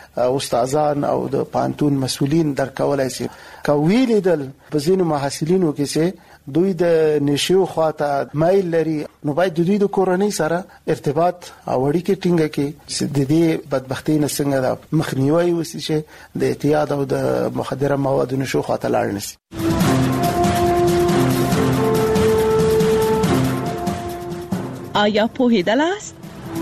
استادان او د پانتون مسولین درکولای شي. کویل دل په ځینو محصلینو کې چې دوی د نشو خواته مایل لري، نو باید د دوی د کورنۍ سره ارتباط او اړیکې ټینګه کړي چې د دې بدبختی نه څنګه د مخنیوي وسی چې د اعتیاد او د مخدره موادو نشو خواته لاړ نشي. آیا پوهیدل است؟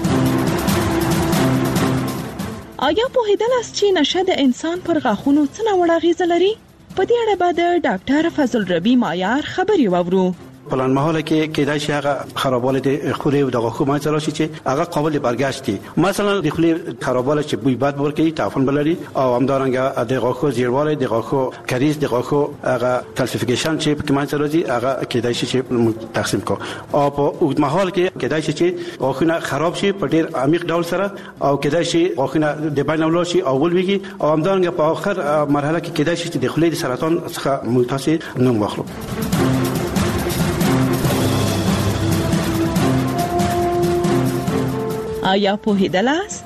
آیا پوهیدل است چې نشه د انسان پر غاښونو څه نوړه اغیزه لري؟ په دې اړه به د ډاکټر فضل ربی مایار خبري واورو. پلان محاله کې کېدای شي هغه خرابوالی د خولې او د غاښو منځ راشي چې هغه قابل برګشت دي. مثلا د خولې خرابوالی چې بوی بد ورکوي، تعفن بلري، او همدارنګه د غاښو زیړوالی، د غاښو کریز، د غاښو هغه کلسیفیکیشن چې په منځ راځي، هغه کېدای شي چې تقسیم کو. او په اوږد مهال کې کېدای شي چې غاښونه خراب شي په ډېر عمیق ډول سره، او کېدای شي غاښونه د بین ولاړ شي او ولويږي، او همدارنګه په آخر مرحله کې کېدای شي چې د خولې د سرطان څخه متاثر نوم واخلو. آیا پوهیدل است؟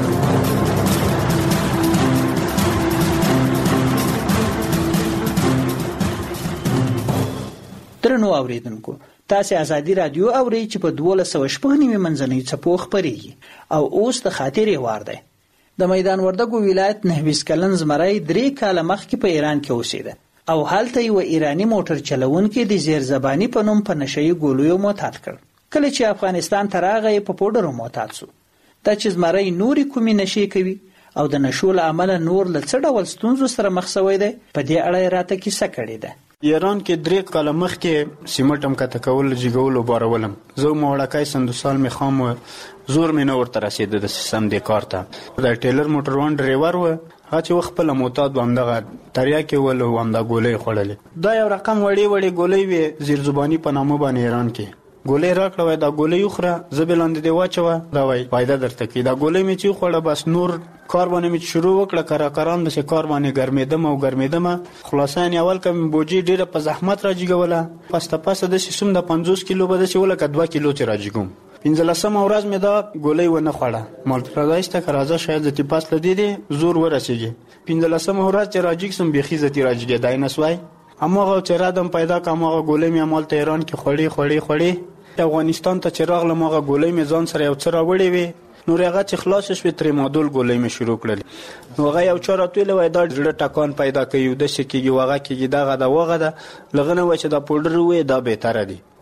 درنو اوریدونکو، تاسو ازادي رادیو اورئ چې په دوله سو شپږ نیمه منځنۍ څپو خبرېږي او اوس د خاطرې وار دی. د میدان وردګو ولایت نهویس کلن زمری درې کاله مخکې په ایران کې اوسېده او هلته یو ایرانی موټر چلونکي د زیر زبانی په نوم په نشئی ګولیو معتاد کړ. کله چې افغانستان ته راغی په پودرو معتاد شو. دا چې زمری نوري کومې نشي کوي او د نشو له امله نور له څه ډول ستونزو سره مخ شوی دی، په دې اړه راته کیسه کړې ده. ایران کې درې کاله مخکې سیمټم کته کول جګول بارولم، زه موړکای سندوسال می خام زور مې نه ورته رسیدل د سیستم د کار ته. د ټیلر موټر وان ډرایور و، هڅه وخت په معتاد وم دغه تریا کې ول وم د ګولې خړلې. دا یو رقم وړي وړي ګولې وي زیر زبانی په نامه باندې ایران کې ګولې راکړه، دا ګولې یو خره زبلاند دی واچو، دا وای فائدہ درته کی. دا ګولې می چې خوړه بس نور کار باندې می شروع وکړه، کرا کران د کار باندې ګرمېدم او ګرمېدم. خلاصان اول کوم بوجي ډیره په زحمت راځيګوله، پس ته پس د سیسوم د پنځوس کیلو بده چې ولکه دوه کیلو چې راځيګم. پنځلسم ورځ مې دا ګولې ونه خوړه، مال پردایسته کرازه شاید د پاس لدی دي زور ورسېږي. پنځلسم ورځ چې راځيګسم بيخي زتی راځيګي دای نسوای، اماغه چې رادم پیدا کومه ګولې مې مال تهران کې خړې خړې خړې افغانستان ته چراغ لمغه ګولې مې ځان سره یو څه راوړې وي. نو هغه چې خلاص شوه تر مودول ګولې مې شروع کړل. نو هغه یو چاره تویل وای دا ډېر ټکان پیدا کوي، د شکیږي وغه کېږي دغه دا وغه دا لغنه و چې دا پودر وې دا به تر دي.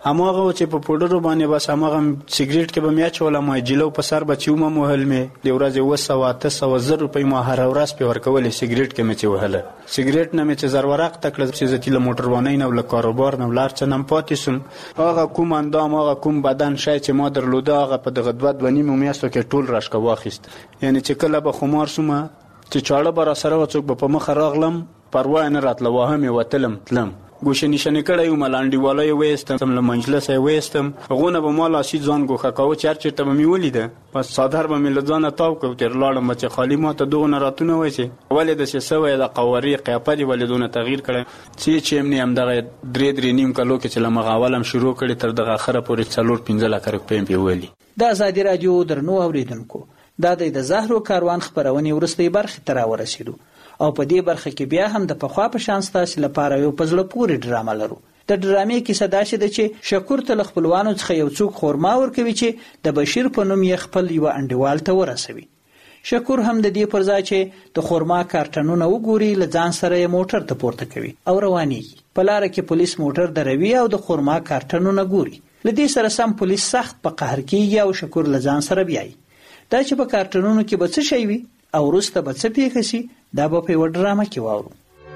هماغه چې په پودرو باندې بس هماغه سیګریټ کې به میا چوله ما جلو په سر بچیو ما وهل می د ورځې وسه واته سو زر روپۍ ما هر ورځ په ورکولې سیګریټ کې مې چې وهله سیګریټ نه مې چې زر ورق تکړه چې زتی له موټر باندې نه ول کاروبار نه ولار چې نم پاتې سم هغه کوم اندام هغه کوم بدن شای چې ما درلوده هغه په دغه دوه ونی مې میاستو کې ټول راشکه واخیست یعنی چې کله به خمار سومه چې چاړه بر سره وڅوک په مخ راغلم پروا نه راتله واه مې وتلم تلم ګوشه نشنه کړه یو ملانډي والای وېستم له مجلس یې وېستم غونه به مال اسی ځان ګوخه کاو چر چرته به می ولیده پس صادر به مل ځان تاو کو تر لاړم چې خالی ما ته دوه راتونه وای چې ولې د سوې د قواري قیاپري ولې دونه تغییر کړي چې چې امني هم دغه درې درې نیم کلو کې چې لمغاولم شروع کړي تر دغه اخره پورې څلور پنځه لک روپۍ په ویلي د ازادي رادیو درنو اوریدونکو دا د زهرو کاروان خبرونه ورستۍ برخه تر ورسېدو او په دې برخه کې بیا هم د پخوا په شان ستاسو لپاره یو پزله پوری ډرامه لرو د ډرامې کیسه دا شې ده چې شکور تل خپلوانو څخه یو څوک خورما ورکوي چې د بشیر په نوم یې خپل یو انډیوال ته ورسوي شکور هم د دې پر ځای چې د خورما کارټنونه وګوري ل ځان سره یې موټر ته پورته کوي او روانيږي په لار کې پولیس موټر دروي او د خورما کارټنونه ګوري ل دې سره سم پولیس سخت په قهر کېږي او شکور ل ځان سره بیاي دا چې په کارټنونو کې به څه شي وي او وروسته به څه پیښه شي دا به په یوه ډرامه کې واورو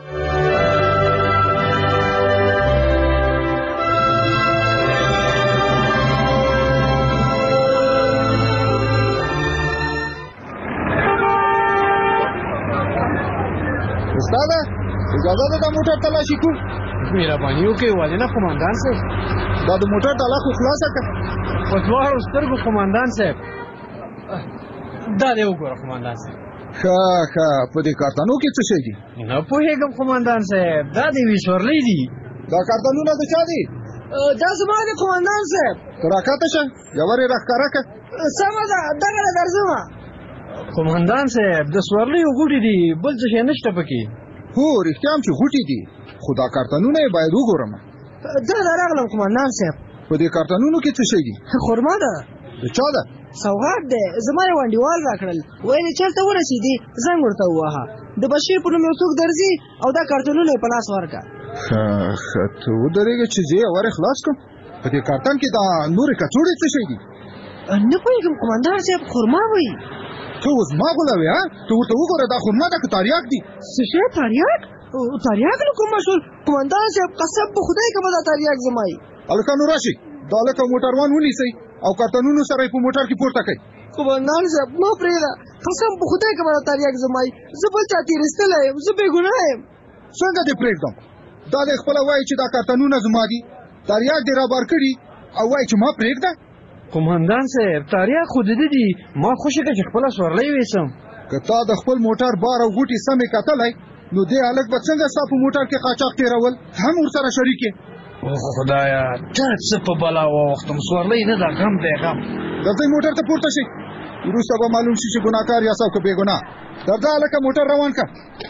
استاده اجازه ده د موټر تلاشي کو مهرباني وکړئ ولې نه قومندان صاحب دا د موټر تالا خو خلاصه کړه په دواړو سترګو قومندان صاحب دا دی وګوره قومندان صاحب ښه ښه په دې کارتانو کې څه شی دي نه پوهېږم قومندان صاحب دا د یوې سورلۍ دي دا کارتانونه د چا دي دا زما دی قومندان صاحب ته راکاته شه یوه یې راښکاره کړه سمه ده دغه نه درځمه قومندان صاحب د سورلیو غوټې دي بل څه شی نشته پکې هو رښتیا هم چې غوټې دي خو دا کارتانونه یې باید وګورم دغه راغلم قومندان صاحب په دې کارتانونو کې څه شی دي خرما ده د چا ده سوغات دی زما یو انډیوال راکړل ویل چېرته ورسېدي زنګ ورته وواهه د بشیر په نوم یو څوک درځي او دا کارتونونه یې په لاس ورکړه ښه ته ودرېږه چې زه یې ور خلاص کړم په دې کارتن کې دا نورې کڅوړې څه شی دي نه پوهېږم قومندان صاحب خرما وایي ته اوس ما غولوې ها ته ورته وګوره دا خرما ده که تاریاک دي څه شی تاریاک تاریاک نو کوم مشهور قومندان صاحب قسم په خدای که به دا تاریاک زما یي هلکانو راشئ دا هلکه موټروان ونیسئ او کارتنونو سره یې په موټر کې پورته کړئ قومندان صاحب مه پرېږده قسم په خدای که به دا تاریاک زما یي زه بل چا تېرېستلی یم زه بېګناه یم څنګه دې پرېږدم دا دې خپله وایي چې دا کارتنونه زما دي تاریاک دې رابار کړي او وایي چې ما پرېږده قومندان صاحب تاریاک خو د ده دي ما خوښه که چې خپله سورلۍ ویسم که تا د خپل موټر بار او غوټې سمې کتلی نو دې هلک به څنګه ستا په موټر کې قاچاق تېرول هم ورسره شریک یې خدایا ته څه په بلا واوښتم سورلۍ نه ده غم دی غم درځئ موټر ته پورته شئ وروسته به معلوم شي چې ګناهکار یاست او که بېګناه درځه هلکه موټر روان کړه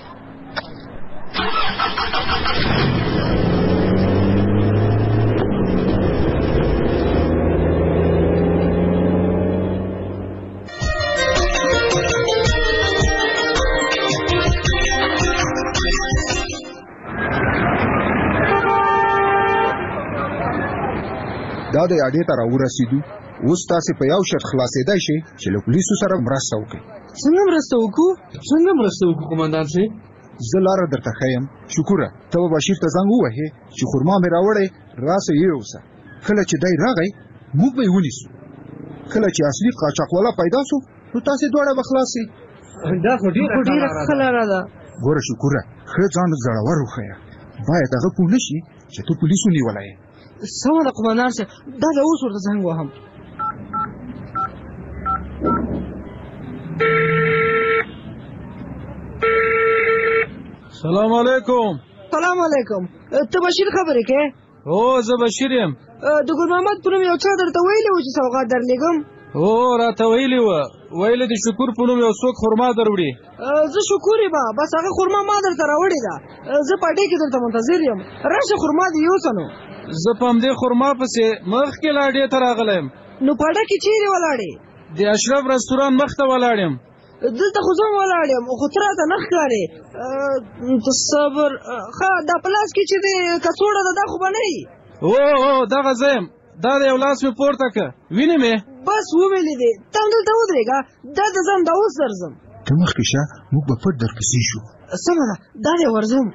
دا د اډې ته راورسېدو اوس تاسې په یو شرط خلاصېدای شئ چې له پولیسو سره مرسته وکړئ څنګه مرسته وکړو څنګه مرسته وکړو قومندان صاحب زه لاره درته ښیم شکوره ته به بشیر ته زنګ ووهې چې خرما مې راوړی راسه یوسه کله چې دی راغی موږ به یې ونیسو کله چې اصلي قاچاقوالا پیدا سو نو تاسې دواړه به خلاص شئ دا خو ډېره ښه لاره ده ګوره شکوره ښه ځان زړور وښیه باید هغه پوه نه شي چې ته پولیس ونیولی یې سمه ده قومندان صاحب دا د اوس ورته زنګ وهم سلام علیکم سلام علیکم ته بشیر خبرې کې هو زه بشیر یم د ګل محمد په نوم یو چا درته ویلي و چې سوغات درلېږم هو راته ویلي وه ویلې د شکور په نوم یو څوک خرما دروړي زه شکور یم بس هغه خرما ما درته راوړې ده زه په اډې کې درته منتظر یم راشه خرما دې یوسه نو زه په همدې خرما پسې مخکې لا اډې ته راغلی یم نو په اډه کې چیرې ولاړې د اشرف رستوران مخ ته ولاړ یم دلته خو زه هم ولاړ یم خو ته راته نه ښکارې د صبر ښه دا په لاس کې چې دی کڅوړه ده دا خو به نه وي او او دغه زم دا د یو لاس مې پورته که وینې مې بس وویلې دی ته همدلته ودرېږه دا د ځم دا اوس درځم ته مخکې شه موږ به پټ درپسې شو سمه ده دا دی ورځم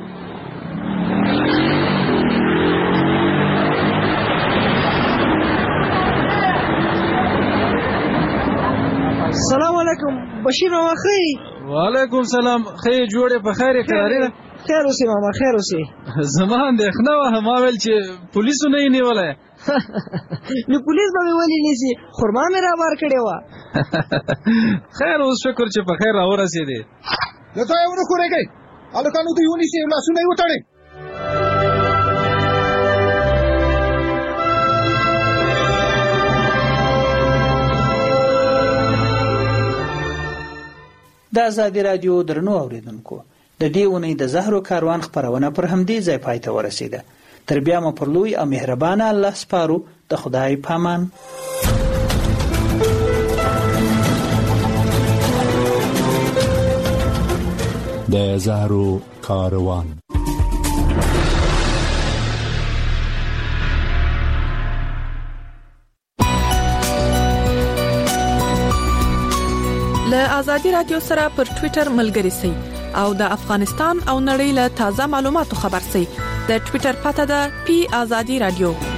سلام علیکم بشیر ماما ښه وعلیکم سلام ښه جوړې په خیر یې قراري ده خیر اوسې ماما خیر اوسې زما اندېښنه وه ما ویل چې پولیسو نه یې نیولی نو پولیس به مې ولې نیسي خرما مې رابار کړې وه خیر اوس شکر چې په خیر راورسېدې له تا یې ونه ښورېږئ هلکانو دوی ونیسئ لاسونه یې وتړئ د ازادي راډیو درنو اوریدونکو د دې اونۍ د زهرو کاروان خپرونه پر همدې ځای پای ته ورسېده تر بیا مو پر لوی او مهربانه الله سپارو د خدای پامان د زهرو کاروان له ازادي رادیو سره پر ټوئیټر ملګري سئ او د افغانستان او نړۍ له تازه معلوماتو خبر سئ د ټوئیټر پته ده پی ازادي رادیو